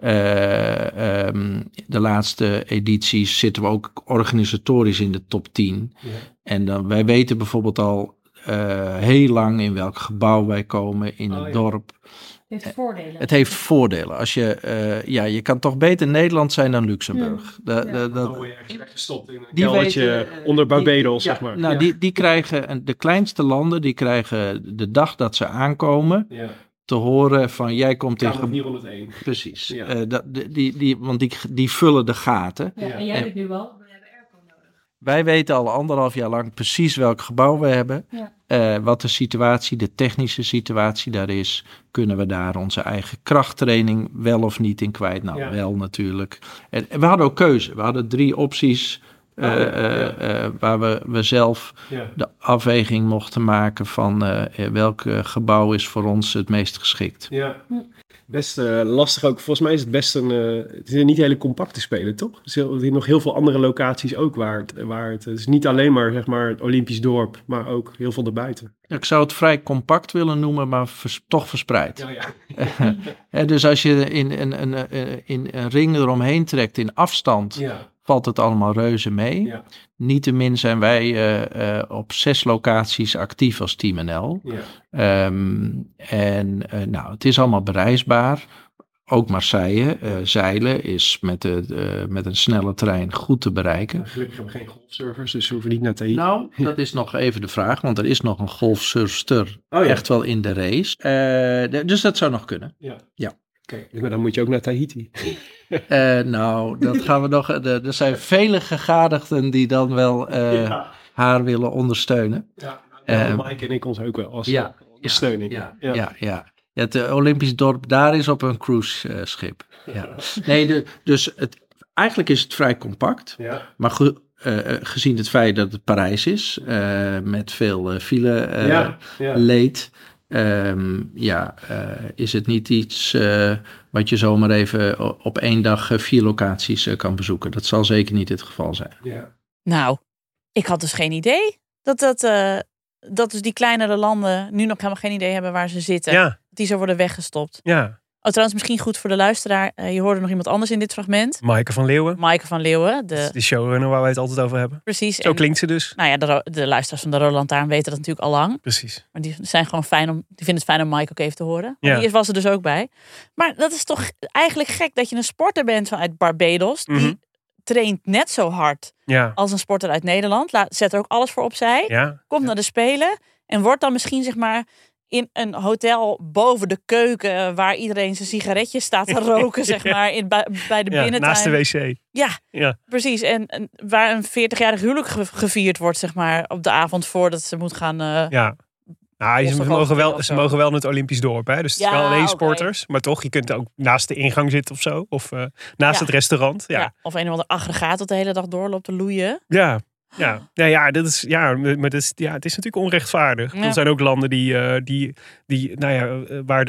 De laatste edities zitten we ook organisatorisch in de top 10. Ja. En dan, wij weten bijvoorbeeld al heel lang in welk gebouw wij komen in het dorp. Het heeft voordelen. Het heeft voordelen. Als je kan toch beter Nederland zijn dan Luxemburg. Dan word je ergens weggestopt in een keldertje onder Barbados, zeg maar. Nou, die krijgen, de kleinste landen, die krijgen de dag dat ze aankomen te horen van jij komt in... Kamer 401. Precies. Ja. Want die vullen de gaten. Ja, en jij weet nu wel, we hebben airco nodig. Wij weten al 1,5 jaar lang precies welk gebouw we hebben. Ja. wat de technische situatie daar is. Kunnen we daar onze eigen krachttraining wel of niet in kwijt? Nou, wel natuurlijk. En we hadden ook keuze. We hadden 3 opties waar we zelf de afweging mochten maken van welk gebouw is voor ons het meest geschikt. Ja. Best lastig ook. Volgens mij is het best het is niet hele compacte spelen, toch? Er zijn nog heel veel andere locaties ook waar het is niet alleen maar, zeg maar, het Olympisch dorp, maar ook heel veel erbuiten. Ik zou het vrij compact willen noemen, maar toch verspreid. Dus als je in een ring eromheen trekt in afstand, valt het allemaal reuze mee. Ja. Niettemin zijn wij op 6 locaties actief als Team NL. Ja. Het is allemaal bereisbaar. Ook Marseille, zeilen is met een snelle trein goed te bereiken. Gelukkig hebben we geen golfsurfers, dus we hoeven niet naar Tahiti. Nou, dat is nog even de vraag, want er is nog een golfsurfster echt wel in de race. Dus dat zou nog kunnen. Ja. Oké, maar dan moet je ook naar Tahiti. Dat gaan we nog. Er zijn vele gegadigden die dan wel haar willen ondersteunen. Mike en ik ons ook wel als ondersteuning. Ja. Het Olympisch dorp daar is op een cruiseschip. Nee, eigenlijk is het vrij compact. Ja. Maar gezien het feit dat het Parijs is, met veel file-leed. Is het niet iets wat je zomaar even op 1 dag 4 locaties kan bezoeken. Dat zal zeker niet het geval zijn. Ja. Nou, ik had dus geen idee dat dus die kleinere landen nu nog helemaal geen idee hebben waar ze zitten. Ja. Die zo worden weggestopt. Ja. Oh, trouwens, misschien goed voor de luisteraar. Je hoorde nog iemand anders in dit fragment. Maaike van Leeuwen. De showrunner waar wij het altijd over hebben. Precies. Zo klinkt ze dus. Nou ja, de luisteraars van de Rode Lantaarn weten dat natuurlijk al lang. Precies. Maar die zijn gewoon die vinden het fijn om Maaike ook even te horen. Ja. Die was er dus ook bij. Maar dat is toch eigenlijk gek dat je een sporter bent vanuit Barbados. Die traint net zo hard als een sporter uit Nederland. Zet er ook alles voor opzij. Ja. Komt naar de Spelen. En wordt dan misschien, zeg maar, in een hotel boven de keuken, waar iedereen zijn sigaretjes staat te roken, zeg maar, bij de binnentuin. Naast de wc. Ja, precies. En waar een 40-jarig huwelijk gevierd wordt, zeg maar, op de avond voordat ze moet gaan... Ze mogen wel in het Olympisch dorp, hè? Dus het is wel alleen sporters. Maar toch, je kunt ook naast de ingang zitten of zo. Of naast het restaurant. Ja. Of een of ander aggregaat dat de hele dag doorloopt te loeien. Ja. Maar het is natuurlijk onrechtvaardig. Ja. Er zijn ook landen waar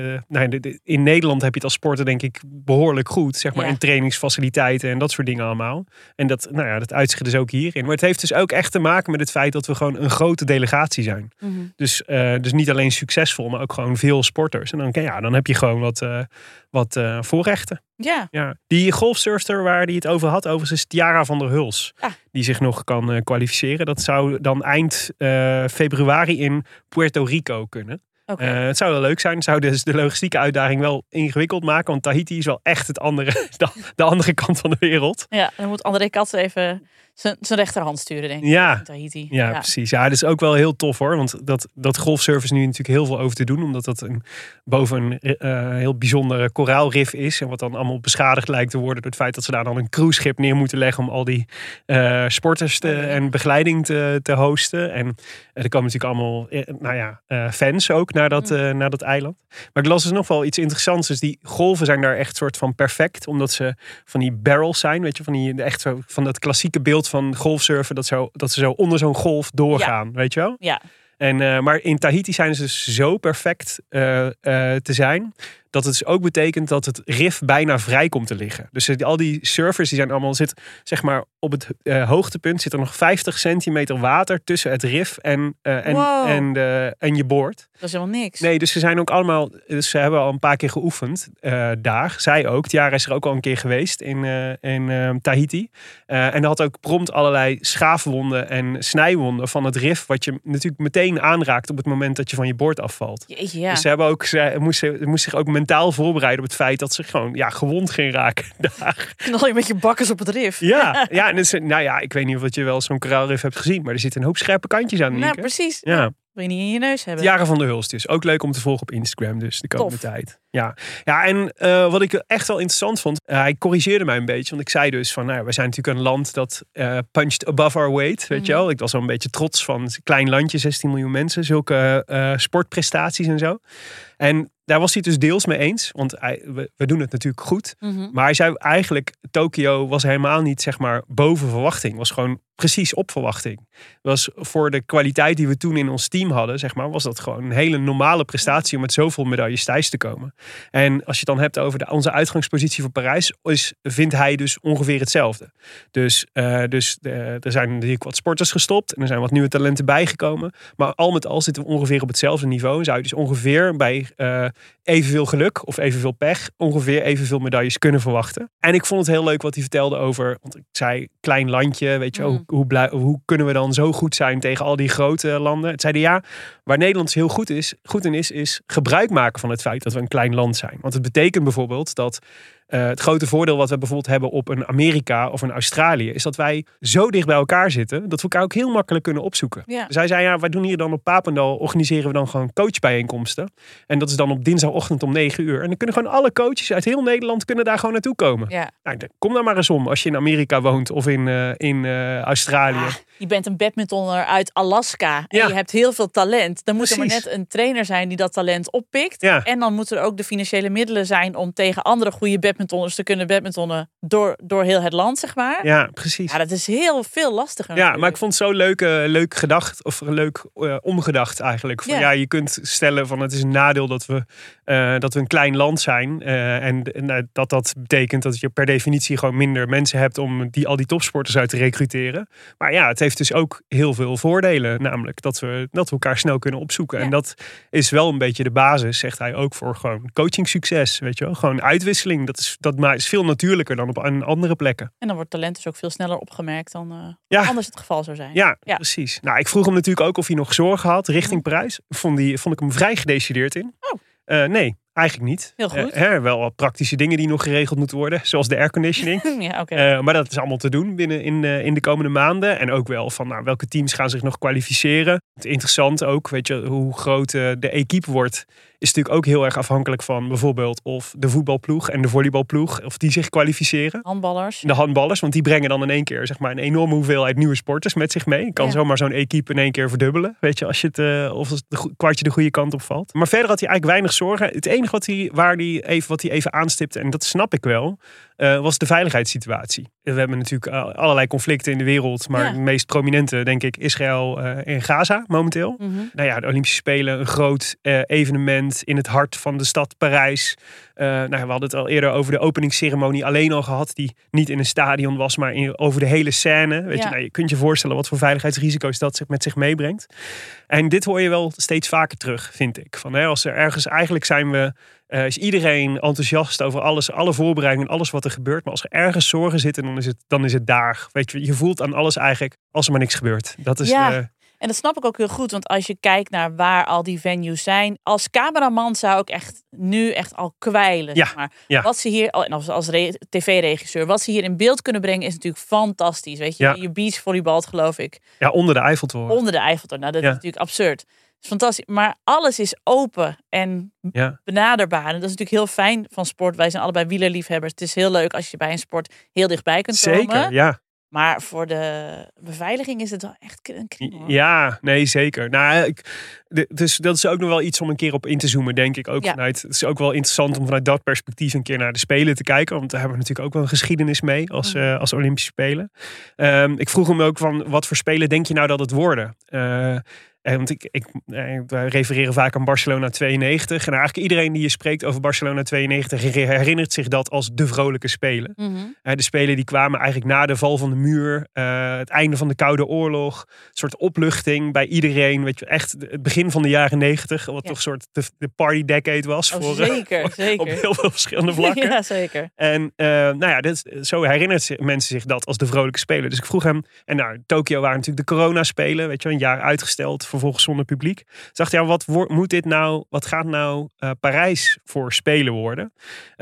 in Nederland heb je het als sporter denk ik behoorlijk goed, zeg maar, in trainingsfaciliteiten en dat soort dingen allemaal. En dat uit zich dus ook hierin. Maar het heeft dus ook echt te maken met het feit dat we gewoon een grote delegatie zijn. Mm-hmm. Dus niet alleen succesvol, maar ook gewoon veel sporters. En dan heb je gewoon wat voorrechten. Ja. Die golfsurfster waar hij het over had, overigens is Tiara van der Huls. Die zich nog kan kwalificeren. Dat zou dan eind februari in Puerto Rico kunnen. Okay. Het zou wel leuk zijn. Het zou dus de logistieke uitdaging wel ingewikkeld maken. Want Tahiti is wel echt de andere kant van de wereld. Ja, dan moet André Katz even zijn rechterhand sturen, denk ik. Ja, Tahiti. Ja, precies. Ja, dat is ook wel heel tof hoor. Want dat golfsurfen is nu natuurlijk heel veel over te doen. Omdat dat boven een heel bijzondere koraalrif is. En wat dan allemaal beschadigd lijkt te worden door het feit dat ze daar dan een cruiseschip neer moeten leggen om al die sporters en begeleiding te hosten. En er komen natuurlijk allemaal fans ook naar dat eiland. Maar ik las dus nog wel iets interessants. Dus die golven zijn daar echt soort van perfect. Omdat ze van die barrels zijn. Weet je, van dat klassieke beeld van golfsurfen. Dat ze zo onder zo'n golf doorgaan. Ja. Weet je wel? Ja. Maar in Tahiti zijn ze dus zo perfect te zijn, dat het dus ook betekent dat het rif bijna vrij komt te liggen. Dus al die surfers die zijn allemaal zeg maar op het hoogtepunt zit er nog 50 centimeter water tussen het rif en je boord. Dat is helemaal niks. Nee, dus ze zijn ook allemaal. Dus ze hebben al een paar keer geoefend daar. Zij ook. Tiara is er ook al een keer geweest in Tahiti. En dat had ook prompt allerlei schaafwonden en snijwonden van het rif, wat je natuurlijk meteen aanraakt op het moment dat je van je boord afvalt. Jeetje, ja. Dus ze moest zich ook mentaal voorbereiden op het feit dat ze gewoon gewond ging raken daar. Knal je met je bakkers op het rif. Ja, en dus, ik weet niet of je wel zo'n koraalrif hebt gezien, maar er zitten een hoop scherpe kantjes aan. Nou, precies. Ja. Wil je niet in je neus hebben. Tiara van der Huls dus. Ook leuk om te volgen op Instagram dus de komende tijd. Ja, en wat ik echt wel interessant vond, hij corrigeerde mij een beetje. Want ik zei dus van, we zijn natuurlijk een land dat punched above our weight, weet je wel. Ik was wel een beetje trots van een klein landje, 16 miljoen mensen, zulke sportprestaties en zo. En daar was hij het dus deels mee eens, want we doen het natuurlijk goed. Maar hij zei eigenlijk, Tokio was helemaal niet zeg maar boven verwachting. Was gewoon precies op verwachting. Was voor de kwaliteit die we toen in ons team hadden, zeg maar, was dat gewoon een hele normale prestatie om met zoveel medailles thuis te komen. En als je het dan hebt over onze uitgangspositie voor Parijs, vindt hij dus ongeveer hetzelfde. Dus er zijn natuurlijk wat sporters gestopt en er zijn wat nieuwe talenten bijgekomen. Maar al met al zitten we ongeveer op hetzelfde niveau. En zou je dus ongeveer bij evenveel geluk of evenveel pech ongeveer evenveel medailles kunnen verwachten. En ik vond het heel leuk wat hij vertelde over, want ik zei klein landje, weet je, hoe kunnen we dan zo goed zijn tegen al die grote landen? Het zeiden waar Nederland heel goed in is gebruik maken van het feit dat we een klein land zijn. Want het betekent bijvoorbeeld dat het grote voordeel wat we bijvoorbeeld hebben op een Amerika of een Australië is dat wij zo dicht bij elkaar zitten dat we elkaar ook heel makkelijk kunnen opzoeken. Ja. Dus hij zei, wij doen hier dan op Papendal, organiseren we dan gewoon coachbijeenkomsten. En dat is dan op dinsdagochtend om 9 uur. En dan kunnen gewoon alle coaches uit heel Nederland kunnen daar gewoon naartoe komen. Ja. Nou, kom daar maar eens om als je in Amerika woont of in Australië. Je bent een badmintonner uit Alaska en je hebt heel veel talent. Dan moet er maar net een trainer zijn die dat talent oppikt. Ja. En dan moeten er ook de financiële middelen zijn om tegen andere goede badmintonners te kunnen badmintonnen door heel het land, zeg maar. Ja, precies. Ja, dat is heel veel lastiger. Ja, natuurlijk. maar ik vond het zo leuk gedacht, of leuk omgedacht eigenlijk. Van, je kunt stellen van het is een nadeel dat we een klein land zijn. En dat betekent dat je per definitie gewoon minder mensen hebt om al die topsporters uit te recruteren. Maar ja, het heeft dus ook heel veel voordelen. Namelijk dat we elkaar snel kunnen opzoeken. Ja. En dat is wel een beetje de basis, zegt hij ook, voor gewoon coaching succes. Weet je wel? Gewoon uitwisseling. Dat is veel natuurlijker dan op andere plekken. En dan wordt talent dus ook veel sneller opgemerkt dan anders het geval zou zijn. Ja, precies. Nou, ik vroeg hem natuurlijk ook of hij nog zorgen had richting Parijs. Vond ik hem vrij gedecideerd in. Oh. Nee. Eigenlijk niet. Heel goed. Wel wat praktische dingen die nog geregeld moeten worden. Zoals de airconditioning. Maar dat is allemaal te doen binnen in de komende maanden. En ook wel van welke teams gaan zich nog kwalificeren. Het interessant ook, weet je, hoe groot de equipe wordt. Is natuurlijk ook heel erg afhankelijk van bijvoorbeeld of de voetbalploeg en de volleybalploeg. Of die zich kwalificeren. De handballers, want die brengen dan in één keer zeg maar een enorme hoeveelheid nieuwe sporters met zich mee. Je kan zomaar zo'n equipe in één keer verdubbelen. Weet je, als het kwartje de goede kant op valt. Maar verder had hij eigenlijk weinig zorgen. Het enige wat hij even aanstipte, en dat snap ik wel, was de veiligheidssituatie. We hebben natuurlijk allerlei conflicten in de wereld, maar het meest prominente, denk ik, Israël en Gaza momenteel. Mm-hmm. Nou ja, de Olympische Spelen, een groot evenement in het hart van de stad Parijs. We hadden het al eerder over de openingsceremonie alleen al gehad, die niet in een stadion was, maar over de hele scène. Weet je, je kunt je voorstellen wat voor veiligheidsrisico's dat met zich meebrengt. En dit hoor je wel steeds vaker terug, vind ik. Van, als er ergens, eigenlijk is iedereen enthousiast over alles, alle voorbereidingen, alles wat er gebeurt. Maar als er ergens zorgen zitten, dan is het daar. Weet je voelt aan alles eigenlijk als er maar niks gebeurt. Dat is En dat snap ik ook heel goed. Want als je kijkt naar waar al die venues zijn. Als cameraman zou ik nu echt al kwijlen. Ja, zeg maar. Ja. Wat ze hier, en als tv-regisseur, wat ze hier in beeld kunnen brengen is natuurlijk fantastisch. Weet je, je beachvolleybalt geloof ik. Ja, onder de Eiffeltoren. Onder de Eiffeltoren. Nou, dat is natuurlijk absurd. Het is fantastisch. Maar alles is open en benaderbaar. En dat is natuurlijk heel fijn van sport. Wij zijn allebei wielerliefhebbers. Het is heel leuk als je bij een sport heel dichtbij kunt komen. Zeker, ja. Maar voor de beveiliging is het wel echt een kriebel. Ja, nee, zeker. Nou, dus dat is ook nog wel iets om een keer op in te zoomen, denk ik. Ook het is ook wel interessant om vanuit dat perspectief een keer naar de Spelen te kijken. Want daar hebben we natuurlijk ook wel een geschiedenis mee als Olympische Spelen. Ik vroeg hem ook van, wat voor Spelen denk je nou dat het worden? Want wij refereren vaak aan Barcelona 92. En eigenlijk iedereen die je spreekt over Barcelona 92 herinnert zich dat als de vrolijke Spelen. Mm-hmm. De Spelen die kwamen eigenlijk na de val van de muur. Het einde van de Koude Oorlog. Een soort opluchting bij iedereen. Weet je, echt het begin van de jaren 90. Wat toch een soort de party decade was. Zeker. Op heel veel verschillende vlakken. Ja, zeker. En zo herinnert mensen zich dat als de vrolijke Spelen. Dus ik vroeg hem. En Tokio waren natuurlijk de corona-spelen. Weet je, een jaar uitgesteld vervolgens zonder publiek. Dacht wat gaat nou Parijs voor Spelen worden?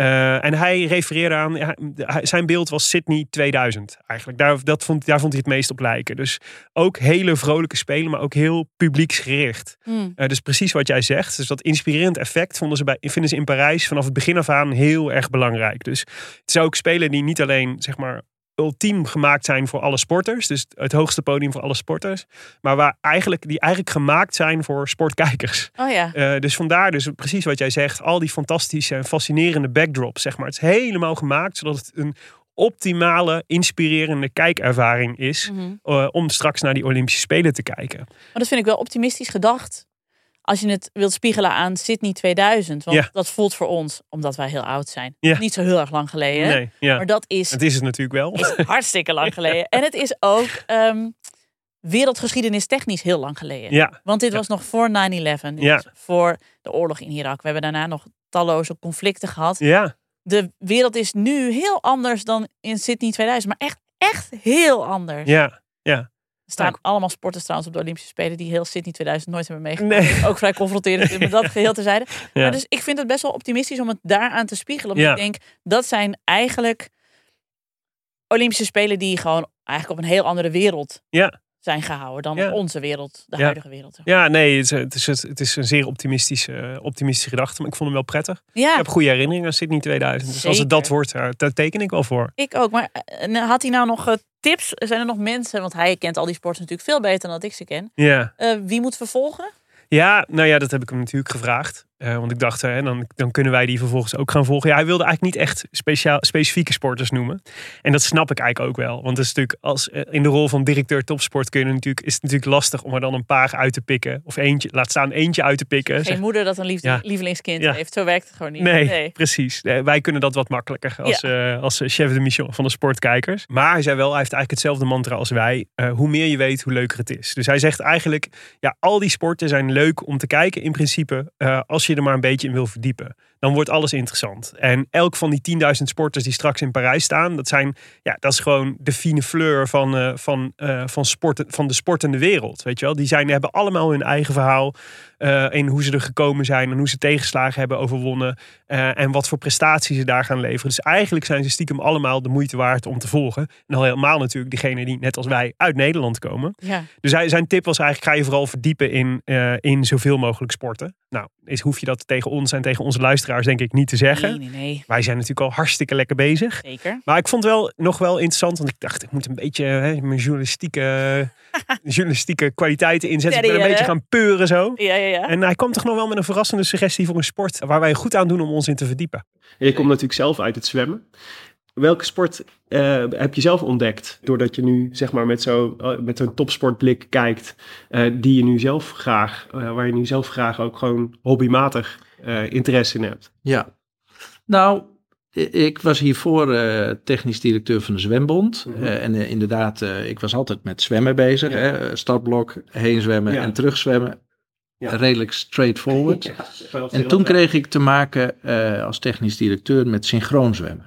En hij refereerde aan, zijn beeld was Sydney 2000 eigenlijk. Daar vond hij het meest op lijken. Dus ook hele vrolijke Spelen, maar ook heel publieksgericht. Dus precies wat jij zegt. Dus dat inspirerend effect vinden ze in Parijs vanaf het begin af aan heel erg belangrijk. Dus het is ook Spelen die niet alleen, zeg maar, ultiem gemaakt zijn voor alle sporters. Dus het hoogste podium voor alle sporters. Maar die eigenlijk gemaakt zijn voor sportkijkers. Oh ja. Dus vandaar dus precies wat jij zegt. Al die fantastische en fascinerende backdrops, zeg maar. Het is helemaal gemaakt zodat het een optimale, inspirerende kijkervaring is. Om straks naar die Olympische Spelen te kijken. Maar dat vind ik wel optimistisch gedacht. Als je het wilt spiegelen aan Sydney 2000. Want dat voelt voor ons, omdat wij heel oud zijn. Niet zo heel erg lang geleden. Nee, maar dat is... Het is het natuurlijk wel. Is hartstikke lang geleden. En het is ook wereldgeschiedenis technisch heel lang geleden. Ja. Want dit was nog voor 9/11. Dus voor de oorlog in Irak. We hebben daarna nog talloze conflicten gehad. Ja. De wereld is nu heel anders dan in Sydney 2000. Maar echt heel anders. Ja. Er staan allemaal sporters trouwens op de Olympische Spelen die heel Sydney 2000 nooit hebben meegemaakt. Nee. Ook vrij confronterend met dat geheel terzijde. Ja. Maar dus ik vind het best wel optimistisch om het daaraan te spiegelen. Omdat ik denk, dat zijn eigenlijk Olympische Spelen die gewoon eigenlijk op een heel andere wereld zijn gehouden dan onze wereld, de huidige wereld. Ja, nee, het is een zeer optimistische gedachte, maar ik vond hem wel prettig. Ja. Ik heb goede herinneringen aan Sydney 2000. Dus als het dat wordt, daar teken ik wel voor. Ik ook, maar had hij nou nog tips? Zijn er nog mensen, want hij kent al die sporten natuurlijk veel beter dan dat ik ze ken. Ja. Wie moet vervolgen? Ja, nou ja, dat heb ik hem natuurlijk gevraagd. Want ik dacht, dan kunnen wij die vervolgens ook gaan volgen. Ja, hij wilde eigenlijk niet echt specifieke sporters noemen. En dat snap ik eigenlijk ook wel. Want het is natuurlijk, in de rol van directeur topsport is het natuurlijk lastig om er dan een paar uit te pikken. Of eentje uit te pikken. Geen moeder dat een lievelingskind heeft. Zo werkt het gewoon niet. Nee. Precies. Wij kunnen dat wat makkelijker als chef de mission van de sportkijkers. Maar hij zei wel, hij heeft eigenlijk hetzelfde mantra als wij. Hoe meer je weet, hoe leuker het is. Dus hij zegt eigenlijk, al die sporten zijn leuk om te kijken in principe. Als je er maar een beetje in wil verdiepen. Dan wordt alles interessant. En elk van die 10.000 sporters die straks in Parijs staan, dat is gewoon de fine fleur van de sportende wereld. Weet je wel? Die hebben allemaal hun eigen verhaal in hoe ze er gekomen zijn en hoe ze tegenslagen hebben overwonnen en wat voor prestaties ze daar gaan leveren. Dus eigenlijk zijn ze stiekem allemaal de moeite waard om te volgen. En al helemaal natuurlijk diegenen die net als wij uit Nederland komen. Ja. Dus zijn tip was eigenlijk, ga je vooral verdiepen in zoveel mogelijk sporten. Nou, hoef je dat tegen ons en tegen onze luisteraars denk ik niet te zeggen. Nee. Wij zijn natuurlijk al hartstikke lekker bezig. Zeker. Maar ik vond het nog wel interessant, want ik dacht, ik moet een beetje mijn journalistieke kwaliteiten inzetten. Ik ben een beetje gaan peuren zo. Ja. En hij kwam toch nog wel met een verrassende suggestie voor een sport waar wij goed aan doen om ons in te verdiepen. Je komt natuurlijk zelf uit het zwemmen. Welke sport heb je zelf ontdekt? Doordat je nu zeg maar met zo'n topsportblik kijkt, die je nu zelf graag, waar je nu zelf graag ook gewoon hobbymatig interesse in hebt. Ja, nou, ik was hiervoor technisch directeur van de Zwembond. En inderdaad, ik was altijd met zwemmen bezig. Hè? Startblok, heen zwemmen en terugzwemmen. Ja. Redelijk straightforward. En toen kreeg ik te maken als technisch directeur met synchroon zwemmen.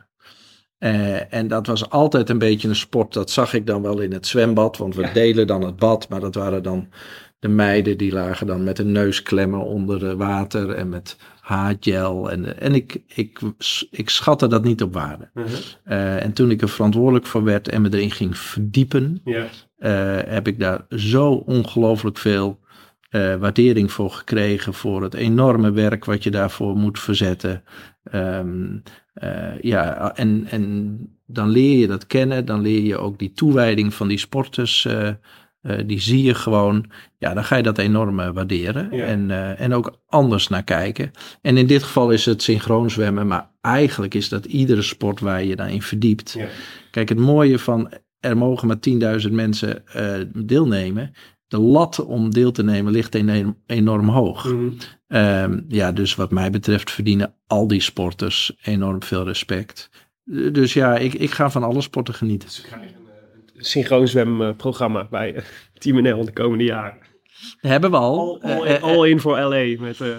En dat was altijd een beetje een sport. Dat zag ik dan wel in het zwembad. Want we delen dan het bad. Maar dat waren dan de meiden. Die lagen dan met een neusklemmen onder water. En met haargel. En ik schatte dat niet op waarde. En toen ik er verantwoordelijk voor werd. En me erin ging verdiepen. Heb ik daar zo ongelooflijk veel waardering voor gekregen. Voor het enorme werk wat je daarvoor moet verzetten. En dan leer je dat kennen, dan leer je ook die toewijding van die sporters, die zie je gewoon, dan ga je dat enorm waarderen en ook anders naar kijken. En in dit geval is het synchroon zwemmen, maar eigenlijk is dat iedere sport waar je dan in verdiept. Ja. Kijk, het mooie van, er mogen maar 10.000 mensen deelnemen. De lat om deel te nemen ligt enorm hoog. Dus wat mij betreft verdienen al die sporters enorm veel respect. Dus ik ga van alle sporten genieten. Dus we krijgen een synchroon zwemprogramma bij Team NL de komende jaren. Dat hebben we al. All in voor LA.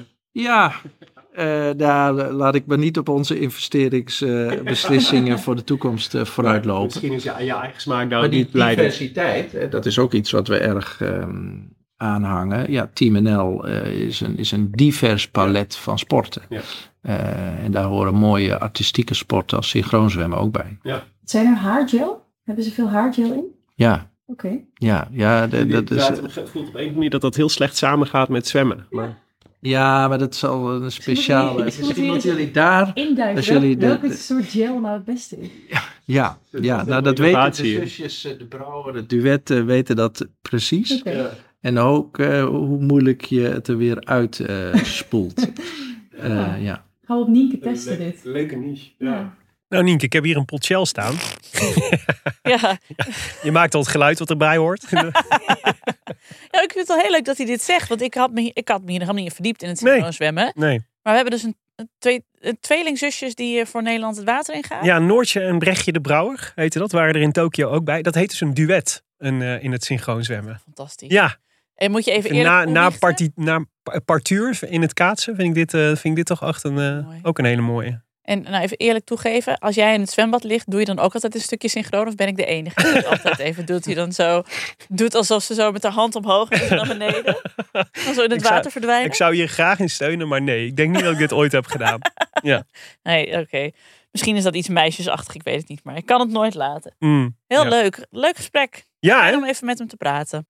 Daar laat ik me niet op onze investeringsbeslissingen voor de toekomst vooruitlopen. Misschien is je eigen smaak daar maar niet blij. Diversiteit, dat is ook iets wat we erg aanhangen. Ja, Team NL is een divers palet van sporten. Ja. En daar horen mooie artistieke sporten als synchroonzwemmen ook bij. Ja. Zijn er haargel? Hebben ze veel haargel in? Ja. Oké. Ja, dat is... Het voelt op een manier dat heel slecht samengaat met zwemmen. Maar... Ja, maar dat zal een speciale... Misschien moeten jullie daar... Induiken, welke soort gel nou het beste is. Ja, nou dat weten de zusjes, de Brouwer, het duet weten dat precies. Okay. Ja. En ook hoe moeilijk je het er weer uit spoelt. Ja. Ga op Nienke testen dit. Leuke niche, ja. Nou Nienke, ik heb hier een pot Shell staan. Ja. Je maakt al het geluid wat erbij hoort. Ja, ik vind het wel heel leuk dat hij dit zegt. Want ik had me hier nog helemaal niet verdiept in het synchroonzwemmen. Nee. Maar we hebben dus een tweelingzusjes die voor Nederland het water ingaan. Ja, Noortje en Brechtje de Brouwer heette dat. Waren er in Tokio ook bij. Dat heet dus een duet in het synchroonzwemmen. Fantastisch. Ja. En moet je even eerlijk na partuur in het kaatsen vind ik dit toch echt ook een hele mooie. En nou even eerlijk toegeven, als jij in het zwembad ligt, doe je dan ook altijd een stukje synchroon? Of ben ik de enige die het altijd even doet? Die dan zo doet alsof ze zo met haar hand omhoog en naar beneden. Dan zo in het water verdwijnen. Ik zou hier graag in steunen, maar nee. Ik denk niet dat ik dit ooit heb gedaan. Ja. Nee, oké. Misschien is dat iets meisjesachtig, ik weet het niet. Maar ik kan het nooit laten. Heel leuk. Leuk gesprek. Ja, hè? Om even met hem te praten.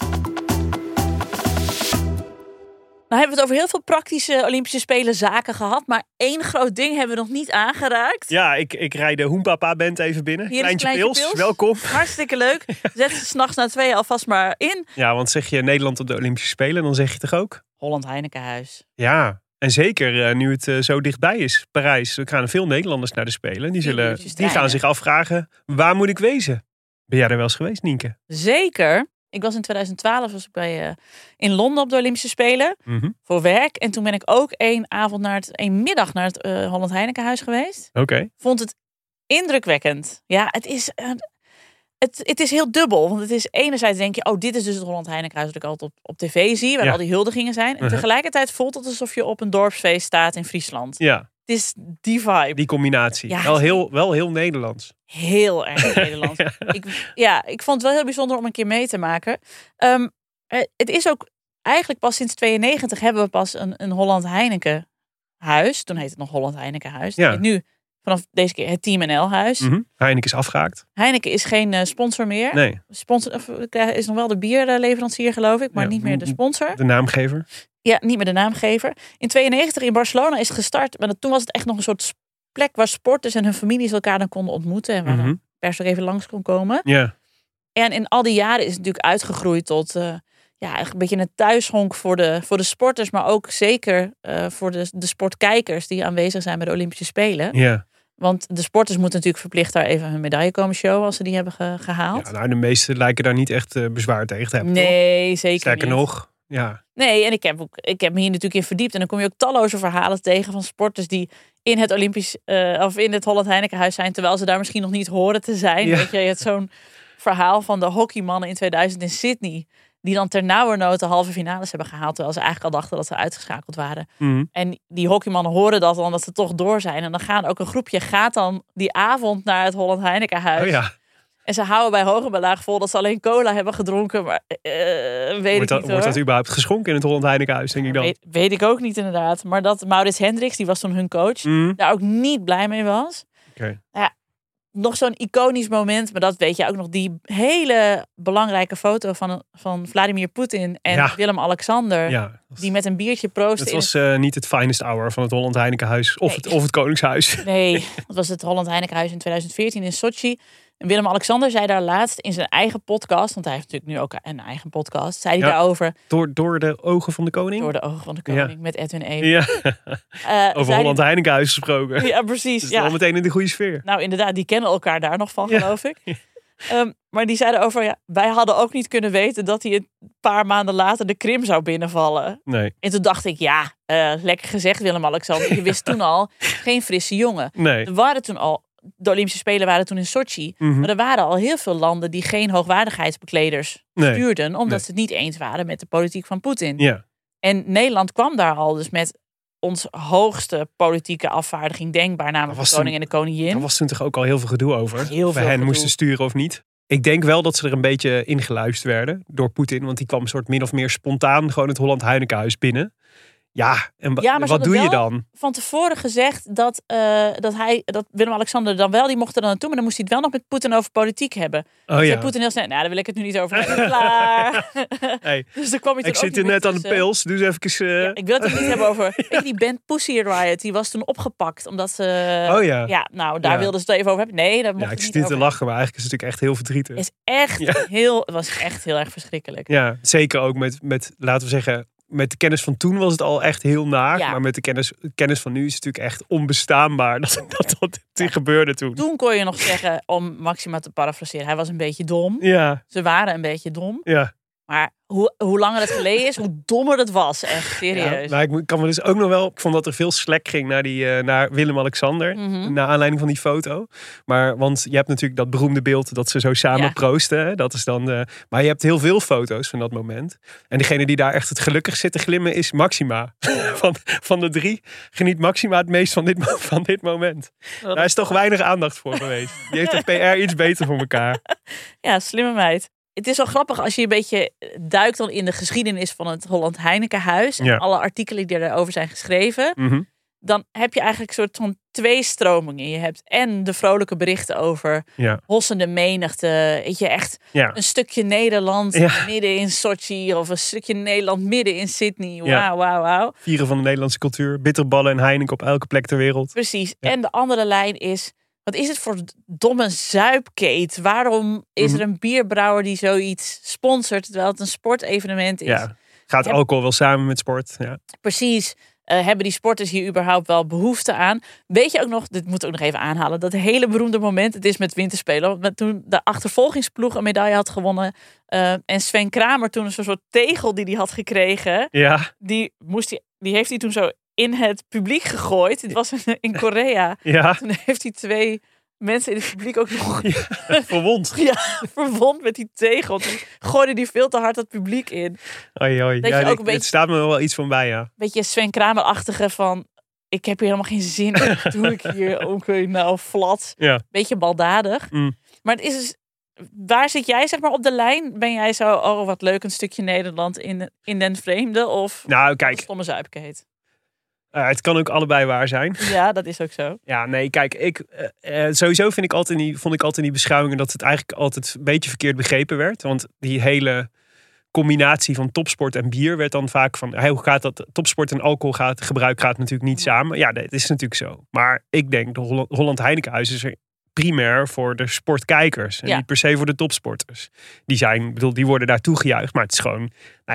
Nou hebben we het over heel veel praktische Olympische Spelen zaken gehad. Maar één groot ding hebben we nog niet aangeraakt. Ja, ik rijd de Hoenpapa-band even binnen. Hier Kleintje Pils, welkom. Hartstikke leuk. Zet ze 's nachts na 2 alvast maar in. Ja, want zeg je Nederland op de Olympische Spelen, dan zeg je toch ook? Holland Heinekenhuis. Ja, en zeker nu het zo dichtbij is, Parijs. Er gaan veel Nederlanders naar de Spelen. Die gaan zich afvragen, waar moet ik wezen? Ben jij er wel eens geweest, Nienke? Zeker. Ik was in 2012 in Londen op de Olympische Spelen voor werk. En toen ben ik ook één middag naar het Holland Heinekenhuis geweest. Oké. Vond het indrukwekkend. Ja, het is heel dubbel. Want het is enerzijds denk je, dit is dus het Holland Heinekenhuis dat ik altijd op tv zie. Waar al die huldigingen zijn. En tegelijkertijd voelt het alsof je op een dorpsfeest staat in Friesland. Ja. Het is die vibe. Die combinatie. Ja, wel heel Nederlands. Heel erg Nederlands. Ik vond het wel heel bijzonder om een keer mee te maken. Het is ook eigenlijk pas sinds 92 hebben we pas een Holland Heinekenhuis. Toen heette het nog Holland Heinekenhuis. Ja. Nu vanaf deze keer het Team NL huis. Heineken is afgehaakt. Heineken is geen sponsor meer. Nee. Sponsor is nog wel de bierleverancier geloof ik. Maar niet meer de sponsor. De naamgever. Ja, niet meer de naamgever. In 92 in Barcelona is het gestart. Maar toen was het echt nog een soort plek waar sporters en hun families elkaar dan konden ontmoeten. En waar de pers ook even langs kon komen. Ja. En in al die jaren is het natuurlijk uitgegroeid tot een beetje een thuishonk voor de sporters. Maar ook zeker voor de sportkijkers die aanwezig zijn bij de Olympische Spelen. Ja. Want de sporters moeten natuurlijk verplicht daar even hun medaille komen showen als ze die hebben gehaald. Ja, nou, de meesten lijken daar niet echt bezwaar tegen te hebben. Nee, toch? Zeker Sterker niet. nog. Ja. Nee, en ik heb me hier natuurlijk in verdiept. En dan kom je ook talloze verhalen tegen van sporters die in het in het Holland Heinekenhuis zijn, terwijl ze daar misschien nog niet horen te zijn. Ja. Weet je hebt zo'n verhaal van de hockeymannen in 2000 in Sydney, die dan ternauwernood de halve finales hebben gehaald, terwijl ze eigenlijk al dachten dat ze uitgeschakeld waren. En die hockeymannen horen dat dan, dat ze toch door zijn. En dan gaat ook een groepje dan die avond naar het Holland Heinekenhuis. Oh ja. En ze houden bij hoog en bij laag vol dat ze alleen cola hebben gedronken. Maar wordt dat überhaupt geschonken in het Holland Heinekenhuis, denk ik dan? Weet ik ook niet inderdaad. Maar dat Maurits Hendricks, die was toen hun coach, daar ook niet blij mee was. Okay. Ja, nog zo'n iconisch moment, maar dat weet je ook nog. Die hele belangrijke foto van Vladimir Poetin en Willem-Alexander. Ja, die met een biertje proosten. Het was niet het finest hour van het Holland Heinekenhuis of het Koningshuis. Nee, dat was het Holland Heinekenhuis in 2014 in Sochi. En Willem-Alexander zei daar laatst in zijn eigen podcast, want hij heeft natuurlijk nu ook een eigen podcast, zei hij daarover. Door de ogen van de koning? Door de ogen van de koning, met Edwin Even. Ja. Over Holland Heinekenhuis gesproken. Ja, precies. Dus wel meteen in de goede sfeer. Nou, inderdaad, die kennen elkaar daar nog van, geloof ik. Maar die zeiden over, wij hadden ook niet kunnen weten dat hij een paar maanden later de Krim zou binnenvallen. Nee. En toen dacht ik, lekker gezegd Willem-Alexander. Je wist toen al, geen frisse jongen. Nee. Er waren toen al, de Olympische Spelen waren toen in Sochi. Maar er waren al heel veel landen die geen hoogwaardigheidsbekleders stuurden. Omdat ze het niet eens waren met de politiek van Poetin. Ja. En Nederland kwam daar al dus met ons hoogste politieke afvaardiging denkbaar, namelijk de koning en de koningin. Er was toen toch ook al heel veel gedoe over. Of we hen moesten sturen of niet. Ik denk wel dat ze er een beetje ingeluisterd werden door Poetin. Want die kwam een soort min of meer spontaan gewoon het Holland Heinekenhuis binnen. Ja, en wat doe je dan? Van tevoren gezegd dat Willem-Alexander dan wel, die mocht er dan naartoe, maar dan moest hij het wel nog met Poetin over politiek hebben. Zei Poetin heel snel, daar wil ik het nu niet over hebben. Klaar. Hey, dus dan kwam ik zit er net aan de pils, dus even... ik wil het er niet hebben over... Weet je, die band Pussy Riot, die was toen opgepakt, omdat ze... daar wilden ze het even over hebben. Nee, dat mocht ik zit niet te lachen, maar eigenlijk is het natuurlijk echt heel verdrietig. Het was echt heel erg verschrikkelijk. Ja, zeker ook met laten we zeggen... Met de kennis van toen was het al echt heel naar. Ja. Maar met de kennis van nu is het natuurlijk echt onbestaanbaar dat gebeurde toen. Toen kon je nog zeggen, om Maxima te parafraseren, hij was een beetje dom. Ja. Ze waren een beetje dom. Ja. Maar hoe langer het geleden is, hoe dommer het was. Echt, serieus. Ja, ik kan me dus ook nog wel... Ik vond dat er veel slack ging naar Willem-Alexander. Mm-hmm. Naar aanleiding van die foto. Want je hebt natuurlijk dat beroemde beeld dat ze zo samen proosten. Dat is dan maar je hebt heel veel foto's van dat moment. En degene die daar echt het gelukkig zit te glimmen is Maxima. Van de 3 geniet Maxima het meest van dit moment. Daar is toch weinig aandacht voor geweest. Die heeft de PR iets beter voor elkaar. Ja, slimme meid. Het is wel grappig als je een beetje duikt dan in de geschiedenis van het Holland Heinekenhuis. En alle artikelen die erover zijn geschreven. Mm-hmm. Dan heb je eigenlijk een soort van 2 stromingen. Je hebt en de vrolijke berichten over hossende menigte. Weet je, echt een stukje Nederland midden in Sochi. Of een stukje Nederland midden in Sydney. Wauw. Vieren van de Nederlandse cultuur. Bitterballen en Heineken op elke plek ter wereld. Precies. Ja. En de andere lijn is... Wat is het voor domme zuipkeet? Waarom is er een bierbrouwer die zoiets sponsort, terwijl het een sportevenement is? Ja, gaat alcohol wel samen met sport? Ja. Precies. Hebben die sporters hier überhaupt wel behoefte aan? Weet je ook nog, dit moet ik ook nog even aanhalen, dat hele beroemde moment, het is met winterspelen, toen de achtervolgingsploeg een medaille had gewonnen en Sven Kramer toen een soort tegel die hij had gekregen, die heeft hij toen zo in het publiek gegooid. Dit was in Korea. Ja. Toen heeft hij 2 mensen in het publiek ook nog... verwond. Ja, verwond met die tegel. Toen gooide die veel te hard het publiek in. Oei. Het staat me wel iets van bij, ja. Beetje Sven Kramer-achtige van... Ik heb hier helemaal geen zin in. Wat doe ik hier? Oké, nou, flat. Ja. Beetje baldadig. Maar het is dus... Waar zit jij zeg maar op de lijn? Ben jij zo, wat leuk, een stukje Nederland in den vreemde? Of kijk, een stomme zuipkeet? Het kan ook allebei waar zijn. Ja, dat is ook zo. Ja, nee, kijk, sowieso vond ik altijd in die beschouwingen dat het eigenlijk altijd een beetje verkeerd begrepen werd. Want die hele combinatie van topsport en bier werd dan vaak van... Hoe gaat dat? Topsport en alcoholgebruik gaat natuurlijk niet samen. Ja, dat is natuurlijk zo. Maar ik denk, de Holland Heinekenhuis is er primair voor de sportkijkers. En niet per se voor de topsporters. Die worden daar toegejuicht. Maar het is gewoon,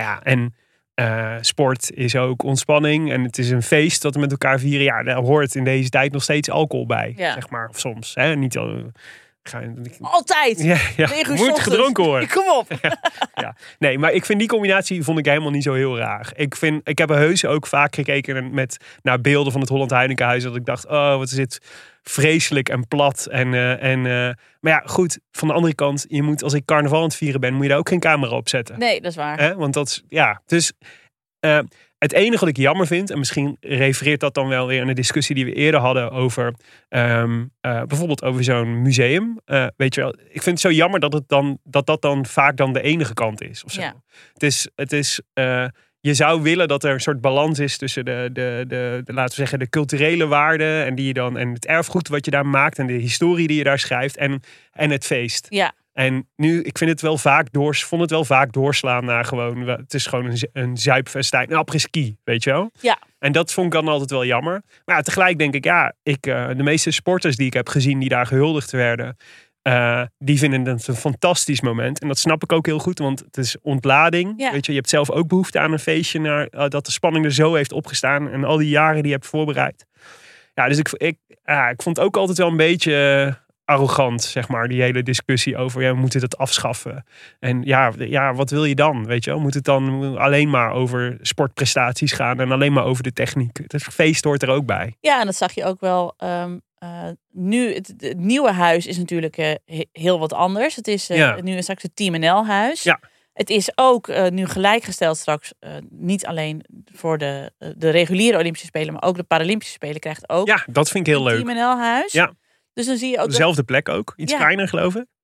sport is ook ontspanning en het is een feest dat we met elkaar vieren. Ja, daar hoort in deze tijd nog steeds alcohol bij, zeg maar. Of soms, hè? Niet altijd. Moet gedronken worden. Kom op. Ja. Nee, maar ik vind die combinatie vond ik helemaal niet zo heel raar. Ik heb er heus ook vaak gekeken naar beelden van het Holland Heinekenhuis dat ik dacht, wat is dit vreselijk en plat. Maar ja, goed. Van de andere kant, als ik carnaval aan het vieren ben, moet je daar ook geen camera op zetten. Nee, dat is waar. Want dat is, dus het enige wat ik jammer vind, en misschien refereert dat dan wel weer aan de discussie die we eerder hadden over bijvoorbeeld over zo'n museum. Weet je wel, ik vind het zo jammer dat dan vaak dan de enige kant is. Of zo. Ja. Het is je zou willen dat er een soort balans is tussen de laten we zeggen, de culturele waarden en het erfgoed wat je daar maakt en de historie die je daar schrijft en het feest. Ja. En nu, ik vind het wel vond het wel vaak doorslaan naar gewoon, het is gewoon een zuipfestijn, een après-ski, weet je wel? Ja. En dat vond ik dan altijd wel jammer. Maar ja, tegelijk denk ik, de meeste sporters die ik heb gezien die daar gehuldigd werden, die vinden het een fantastisch moment. En dat snap ik ook heel goed, want het is ontlading. Ja. Weet je hebt zelf ook behoefte aan een feestje, dat de spanning er zo heeft opgestaan en al die jaren die je hebt voorbereid. Ja, dus ik vond het ook altijd wel een beetje arrogant, zeg maar, die hele discussie over, we moeten het afschaffen. En ja, wat wil je dan, weet je wel? Moet het dan alleen maar over sportprestaties gaan en alleen maar over de techniek? Het feest hoort er ook bij. Ja, en dat zag je ook wel. Nu, het nieuwe huis is natuurlijk heel wat anders. Het is nu straks het Team NL-huis. Ja. Het is ook nu gelijkgesteld straks, niet alleen voor de reguliere Olympische Spelen, maar ook de Paralympische Spelen krijgt ook. Ja, dat vind ik heel leuk. Team NL-huis. Ja. Dus dan zie je ook dezelfde plek ook. Iets kleiner, geloof ik.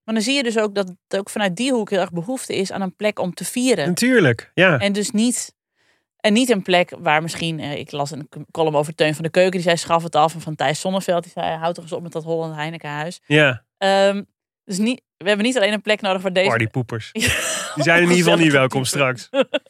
Maar dan zie je dus ook dat ook vanuit die hoek heel erg behoefte is aan een plek om te vieren. Natuurlijk, ja. En dus niet een plek waar misschien... ik las een column over Teun van de Keuken. Die zei, schaf het af. En van Thijs Sonneveld. Die zei, houd toch eens op met dat Holland Heinekenhuis. Ja. Dus we hebben niet alleen een plek nodig voor deze... Partypoepers. Die zijn in ieder geval niet welkom straks.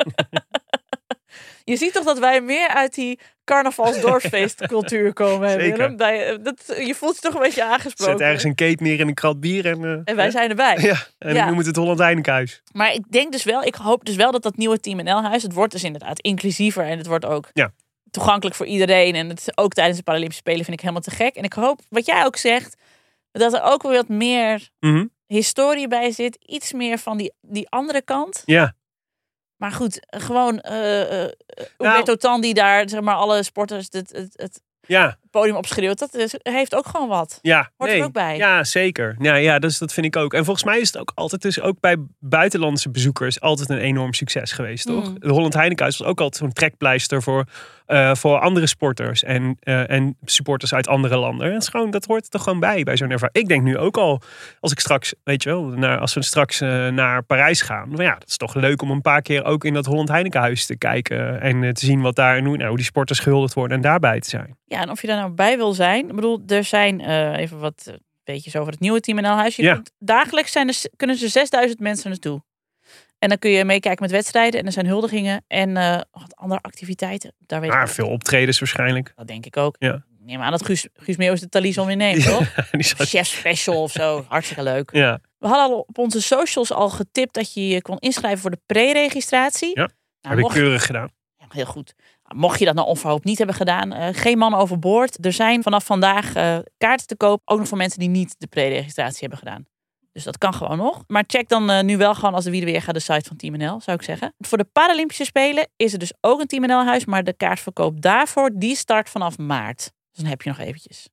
Je ziet toch dat wij meer uit die carnavalsdorpsfeestcultuur komen. Zeker. Je voelt je toch een beetje aangesproken. Zet ergens een cake neer in een krat bier. En wij zijn erbij. Ja, en dan noemen het Holland Heinekenhuis. Maar ik hoop dus wel dat nieuwe Team NL-huis... Het wordt dus inderdaad inclusiever. En het wordt ook toegankelijk voor iedereen. En het ook tijdens de Paralympische Spelen vind ik helemaal te gek. En ik hoop, wat jij ook zegt... dat er ook weer wat meer historie bij zit. Iets meer van die andere kant. Ja. Maar goed, gewoon Humberto Tan die daar, zeg maar, alle sporters het podium opschreeuwt. Dat heeft ook gewoon wat. Ja, hoort er ook bij. Ja, zeker. Ja, dat vind ik ook. En volgens mij is het ook altijd, dus ook bij buitenlandse bezoekers, altijd een enorm succes geweest, toch? De Holland Heinekenhuis was ook altijd zo'n trekpleister voor andere sporters en supporters uit andere landen. Dat hoort er gewoon bij zo'n ervaring. Ik denk nu ook al, als ik straks, weet je wel, als we straks naar Parijs gaan, ja, dat is toch leuk om een paar keer ook in dat Holland Heinekenhuis te kijken en te zien wat daar en hoe die sporters gehuldigd worden en daarbij te zijn. Ja, en of je daar nou bij wil zijn. Ik bedoel, er zijn even wat weetjes over het nieuwe Team NL-huis. Dagelijks kunnen er 6000 mensen naartoe. En dan kun je meekijken met wedstrijden. En er zijn huldigingen. En wat andere activiteiten. Daar weet ik veel optredens waarschijnlijk. Dat denk ik ook. Ja. Neem aan dat Guus Meeuwis de Thalys om weer neemt, toch? Chef special of zo. Hartstikke leuk. Ja. We hadden al op onze socials al getipt dat je je kon inschrijven voor de pre-registratie. Ja, heb ik keurig gedaan. Ja, heel goed. Mocht je dat nou onverhoopt niet hebben gedaan, geen man overboord. Er zijn vanaf vandaag kaarten te koop. Ook nog voor mensen die niet de pre-registratie hebben gedaan. Dus dat kan gewoon nog. Maar check dan nu wel gewoon als de wie er weer gaat de site van Team NL, zou ik zeggen. Voor de Paralympische Spelen is er dus ook een Team NL huis. Maar de kaartverkoop daarvoor, die start vanaf maart. Dus dan heb je nog eventjes.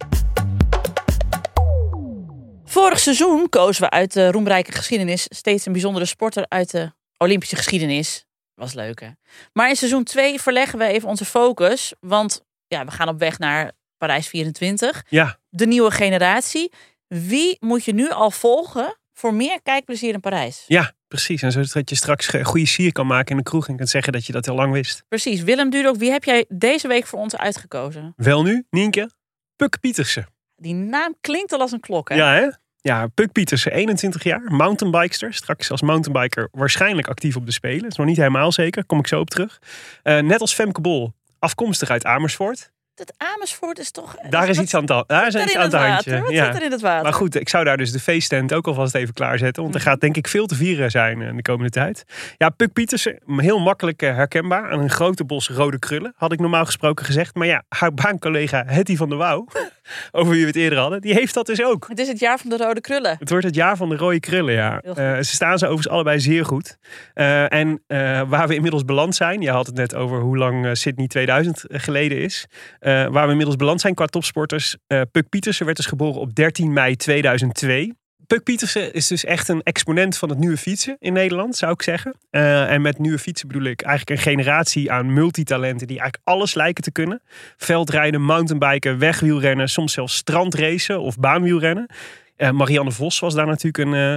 Vorig seizoen kozen we uit de roemrijke geschiedenis steeds een bijzondere sporter uit de Olympische geschiedenis. Was leuk, hè? Maar in seizoen 2 verleggen we even onze focus. Want we gaan op weg naar Parijs 24. Ja. De nieuwe generatie. Wie moet je nu al volgen voor meer kijkplezier in Parijs? Ja, precies. En zodat je straks een goede sier kan maken in de kroeg en kan zeggen dat je dat heel lang wist. Precies. Willem Dudok, wie heb jij deze week voor ons uitgekozen? Wel nu, Nienke, Puk Pietersen. Die naam klinkt al als een klok, hè? Ja, hè? Ja, Puk Pietersen, 21 jaar, mountainbikester. Straks als mountainbiker waarschijnlijk actief op de Spelen. Dat is nog niet helemaal zeker, kom ik zo op terug. Net als Femke Bol, afkomstig uit Amersfoort. Dat Amersfoort is toch... Daar is iets aan het handje. Wat zit er in het water? Maar goed, ik zou daar dus de feesttent ook alvast even klaarzetten. Want er gaat denk ik veel te vieren zijn in de komende tijd. Ja, Puk Pietersen, heel makkelijk herkenbaar. Aan een grote bos rode krullen, had ik normaal gesproken gezegd. Maar ja, haar baancollega Hetty van der Wouw, over wie we het eerder hadden, die heeft dat dus ook. Het is het jaar van de rode krullen. Het wordt het jaar van de rode krullen, ja. Ze staan ze overigens allebei zeer goed. En waar we inmiddels beland zijn, je had het net over hoe lang Sydney 2000 geleden is. Waar we inmiddels beland zijn qua topsporters. Puk Pietersen werd dus geboren op 13 mei 2002. Puk Pietersen is dus echt een exponent van het nieuwe fietsen in Nederland, zou ik zeggen. En met nieuwe fietsen bedoel ik eigenlijk een generatie aan multitalenten die eigenlijk alles lijken te kunnen. Veldrijden, mountainbiken, wegwielrennen, soms zelfs strandracen of baanwielrennen. Marianne Vos was daar natuurlijk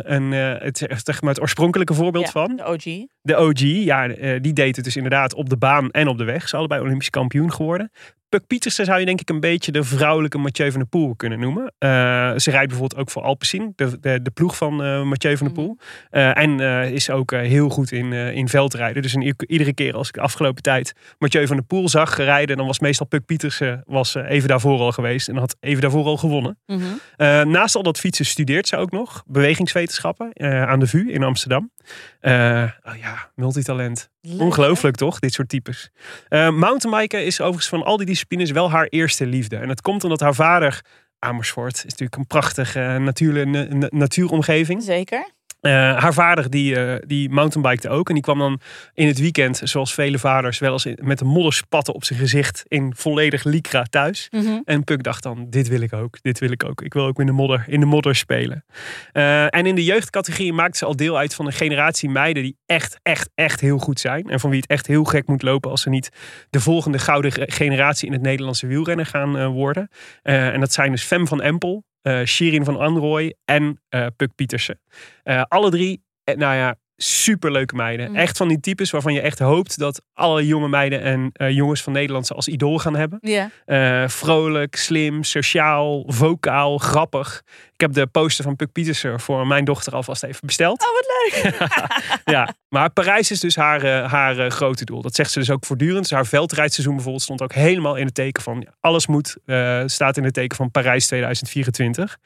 het oorspronkelijke voorbeeld van. De OG. De OG, ja, die deed het dus inderdaad op de baan en op de weg. Ze zijn allebei Olympisch kampioen geworden. Puk Pietersen zou je denk ik een beetje de vrouwelijke Mathieu van der Poel kunnen noemen. Ze rijdt bijvoorbeeld ook voor Alpecin, de ploeg van Mathieu van der Poel. En is ook heel goed in veldrijden. Dus iedere keer als ik de afgelopen tijd Mathieu van der Poel zag rijden, dan was meestal Puk Pietersen even daarvoor al geweest en had even daarvoor al gewonnen. Naast al dat fietsen studeert ze ook nog bewegingswetenschappen aan de VU in Amsterdam. Multitalent. Leuk, ongelooflijk toch, dit soort types. Mountainbiken is overigens van al die disciplines wel haar eerste liefde. En dat komt omdat haar vader, Amersfoort, is natuurlijk een prachtige natuuromgeving. Zeker. Haar vader die mountainbikte ook. En die kwam dan in het weekend, zoals vele vaders, wel eens met de modderspatten op zijn gezicht in volledig lycra thuis. En Puk dacht dan, dit wil ik ook. Ik wil ook in de modder spelen. En in de jeugdcategorie maakte ze al deel uit van een generatie meiden die echt heel goed zijn. En van wie het echt heel gek moet lopen als ze niet de volgende gouden generatie in het Nederlandse wielrennen gaan worden. En dat zijn dus Fem van Empel, Shirin van Anrooy en Puk Pietersen. Alle drie, superleuke meiden. Echt van die types waarvan je echt hoopt dat alle jonge meiden en jongens van Nederland ze als idool gaan hebben. Yeah. Vrolijk, slim, sociaal, vocaal, grappig. Ik heb de poster van Puk Pietersen voor mijn dochter alvast even besteld. Oh, wat leuk! Ja, maar Parijs is dus haar grote doel. Dat zegt ze dus ook voortdurend. Dus haar veldrijdseizoen bijvoorbeeld stond ook helemaal in het teken van... alles staat in het teken van Parijs 2024.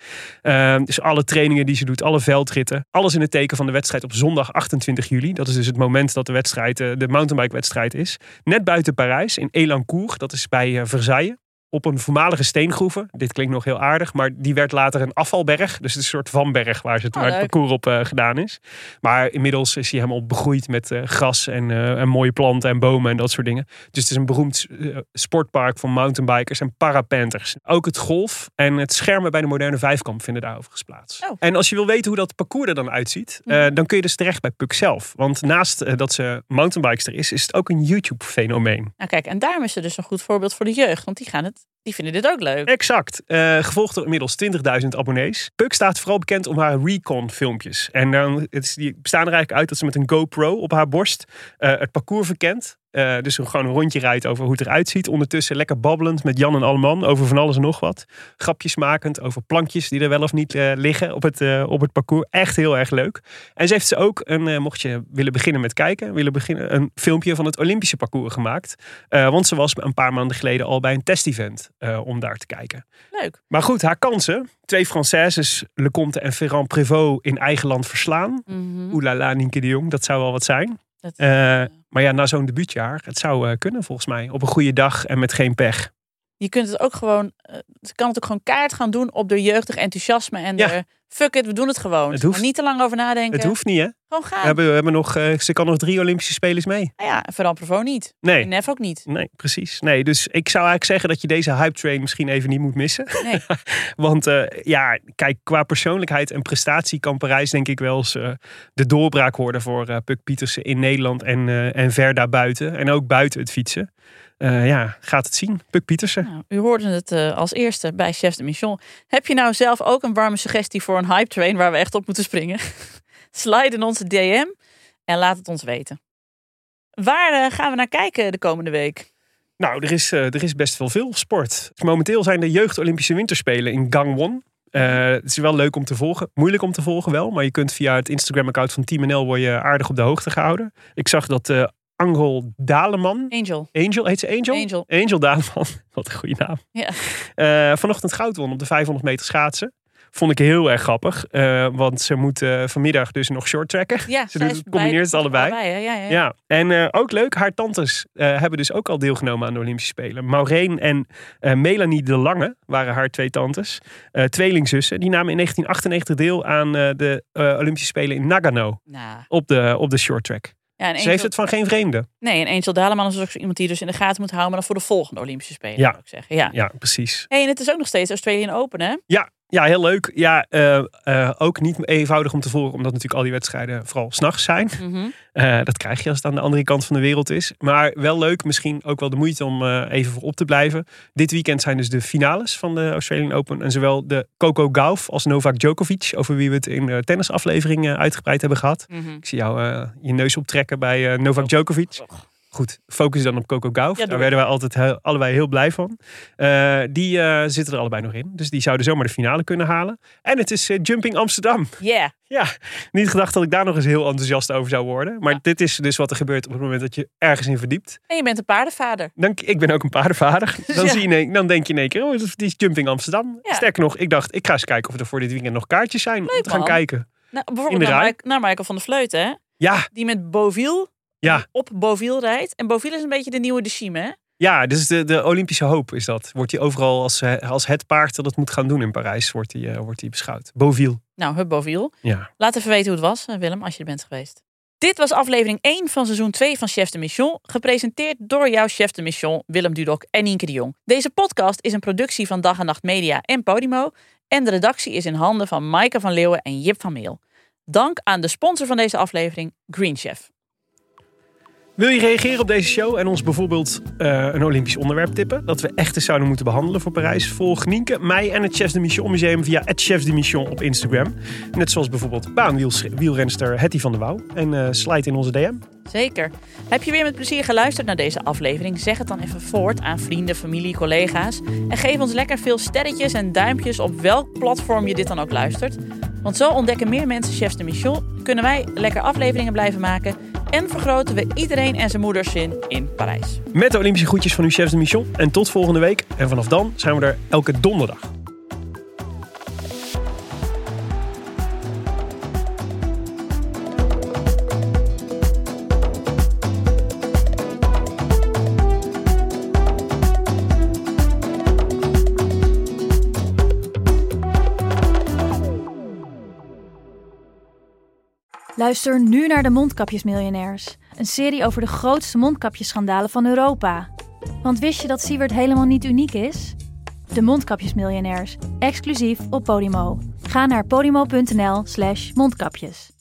Dus alle trainingen die ze doet, alle veldritten. Alles in het teken van de wedstrijd op zondag 28 juli. Dat is dus het moment dat de wedstrijd, de mountainbike-wedstrijd is. Net buiten Parijs, in Elancourt. Dat is bij Versailles. Op een voormalige steengroeve. Dit klinkt nog heel aardig, maar die werd later een afvalberg. Dus het is een soort vanberg waar het parcours op gedaan is. Maar inmiddels is hij helemaal begroeid met gras en mooie planten en bomen en dat soort dingen. Dus het is een beroemd sportpark voor mountainbikers en parapenters. Ook het golf en het schermen bij de moderne vijfkamp vinden daar overigens plaats. Oh. En als je wil weten hoe dat parcours er dan uitziet, dan kun je dus terecht bij Puk zelf. Want naast dat ze mountainbikester is het ook een YouTube-fenomeen. Nou kijk, en daarom is ze dus een goed voorbeeld voor de jeugd. Want die vinden dit ook leuk. Exact. Gevolgd door inmiddels 20.000 abonnees. Puk staat vooral bekend om haar recon filmpjes. En die bestaan er eigenlijk uit dat ze met een GoPro op haar borst het parcours verkent. Dus gewoon een rondje rijdt over hoe het eruit ziet. Ondertussen lekker babbelend met Jan en Alleman over van alles en nog wat. Grapjes makend over plankjes die er wel of niet liggen op het parcours. Echt heel erg leuk. En ze heeft ook mocht je willen beginnen met kijken, een filmpje van het Olympische parcours gemaakt. Want ze was een paar maanden geleden al bij een test-event om daar te kijken. Leuk. Maar goed, haar kansen. 2 Françaises, Lecomte en Ferrand-Prévot in eigen land verslaan. Oelala, Nienke de Jong, dat zou wel wat zijn. Maar ja, na zo'n debuutjaar, het zou kunnen volgens mij. Op een goede dag en met geen pech. Je kunt het ook gewoon, ze kan het ook gewoon kaart gaan doen op de jeugdig enthousiasme en fuck it, we doen het gewoon. Het hoeft niet te lang over nadenken. Het hoeft niet, hè? Gewoon gaan. We hebben nog, ze kan nog 3 Olympische Spelers mee. Nou ja, Ferrand-Prévot niet. Nee. Nef ook niet. Nee, precies. Nee, dus ik zou eigenlijk zeggen dat je deze hype train misschien even niet moet missen. Nee. Want kijk, qua persoonlijkheid en prestatie kan Parijs denk ik wel eens de doorbraak worden voor Puk Pietersen in Nederland en ver daarbuiten. En ook buiten het fietsen. Gaat het zien. Puk Pietersen. Nou, u hoorde het als eerste bij Chefs de Mission. Heb je nou zelf ook een warme suggestie voor een hype train waar we echt op moeten springen? Slide in onze DM en laat het ons weten. Waar gaan we naar kijken de komende week? Nou, er is best wel veel sport. Momenteel zijn de Jeugd-Olympische Winterspelen in Gangwon. Het is wel leuk om te volgen. Moeilijk om te volgen wel. Maar je kunt via het Instagram-account van Team NL word je aardig op de hoogte gehouden. Ik zag dat Angel Daleman. Angel, heet ze Angel? Angel Daleman. Wat een goede naam. Ja. Vanochtend goud won op de 500 meter schaatsen. Vond ik heel erg grappig. Want ze moet vanmiddag dus nog short tracken. Ja, ze combineert het allebei. Ja. En ook leuk, haar tantes hebben dus ook al deelgenomen aan de Olympische Spelen. Maureen en Melanie de Lange waren haar 2 tantes. Tweelingzussen. Die namen in 1998 deel aan de Olympische Spelen in Nagano. Op de short track. Ja, ze heeft het van geen vreemde. Nee, en Angel Daleman is ook iemand die dus in de gaten moet houden, maar dan voor de volgende Olympische Spelen, zou ik zeggen. Ja, precies. Hey, en het is ook nog steeds Australian Open, hè? Ja, heel leuk. Ja, ook niet eenvoudig om te volgen, omdat natuurlijk al die wedstrijden vooral 's nachts zijn. Dat krijg je als het aan de andere kant van de wereld is. Maar wel leuk, misschien ook wel de moeite om even voor op te blijven. Dit weekend zijn dus de finales van de Australian Open. En zowel de Coco Gauff als Novak Djokovic, over wie we het in de tennisaflevering uitgebreid hebben gehad. Ik zie jou je neus optrekken bij Novak Djokovic. Goed, focus dan op Coco Gauff. Daar werden wij altijd allebei heel blij van. Die zitten er allebei nog in. Dus die zouden zomaar de finale kunnen halen. En het is Jumping Amsterdam. Yeah. Ja, niet gedacht dat ik daar nog eens heel enthousiast over zou worden. Maar dit is dus wat er gebeurt op het moment dat je ergens in verdiept. En je bent een paardenvader. Ik ben ook een paardenvader. Dan denk je in één keer, het is Jumping Amsterdam. Ja. Sterker nog, ik dacht, ik ga eens kijken of er voor dit weekend nog kaartjes zijn. Leuk, om te gaan kijken. Nou, bijvoorbeeld naar Michael van der Vleuten, hè? Ja. Die met Beauville op Beauville rijdt. En Beauville is een beetje de nieuwe de Chime, hè? Ja, dus de Olympische hoop is dat. Wordt hij overal als het paard dat het moet gaan doen in Parijs, wordt hij beschouwd. Beauville. Nou, Beauville. Ja. Laat even weten hoe het was, Willem, als je er bent geweest. Dit was aflevering 1 van seizoen 2 van Chefs de Mission. Gepresenteerd door jouw Chef de Mission, Willem Dudok en Nienke de Jong. Deze podcast is een productie van Dag en Nacht Media en Podimo. En de redactie is in handen van Maaike van Leeuwen en Jip van Meel. Dank aan de sponsor van deze aflevering, Green Chef. Wil je reageren op deze show en ons bijvoorbeeld een Olympisch onderwerp tippen dat we echt eens zouden moeten behandelen voor Parijs? Volg Nienke, mij en het Chefs de Mission Museum via @Chefs de Mission op Instagram. Net zoals bijvoorbeeld baanwielrenster Hetty van der Wouw. En slide in onze DM. Zeker. Heb je weer met plezier geluisterd naar deze aflevering? Zeg het dan even voort aan vrienden, familie, collega's. En geef ons lekker veel sterretjes en duimpjes op welk platform je dit dan ook luistert. Want zo ontdekken meer mensen Chefs de Mission, kunnen wij lekker afleveringen blijven maken en vergroten we iedereen en zijn moeders zin in Parijs. Met de Olympische groetjes van uw Chefs de Mission. En tot volgende week. En vanaf dan zijn we er elke donderdag. Luister nu naar de Mondkapjesmiljonairs. Een serie over de grootste mondkapjesschandalen van Europa. Want wist je dat Siewert helemaal niet uniek is? De Mondkapjesmiljonairs, exclusief op Podimo. Ga naar podimo.nl/mondkapjes.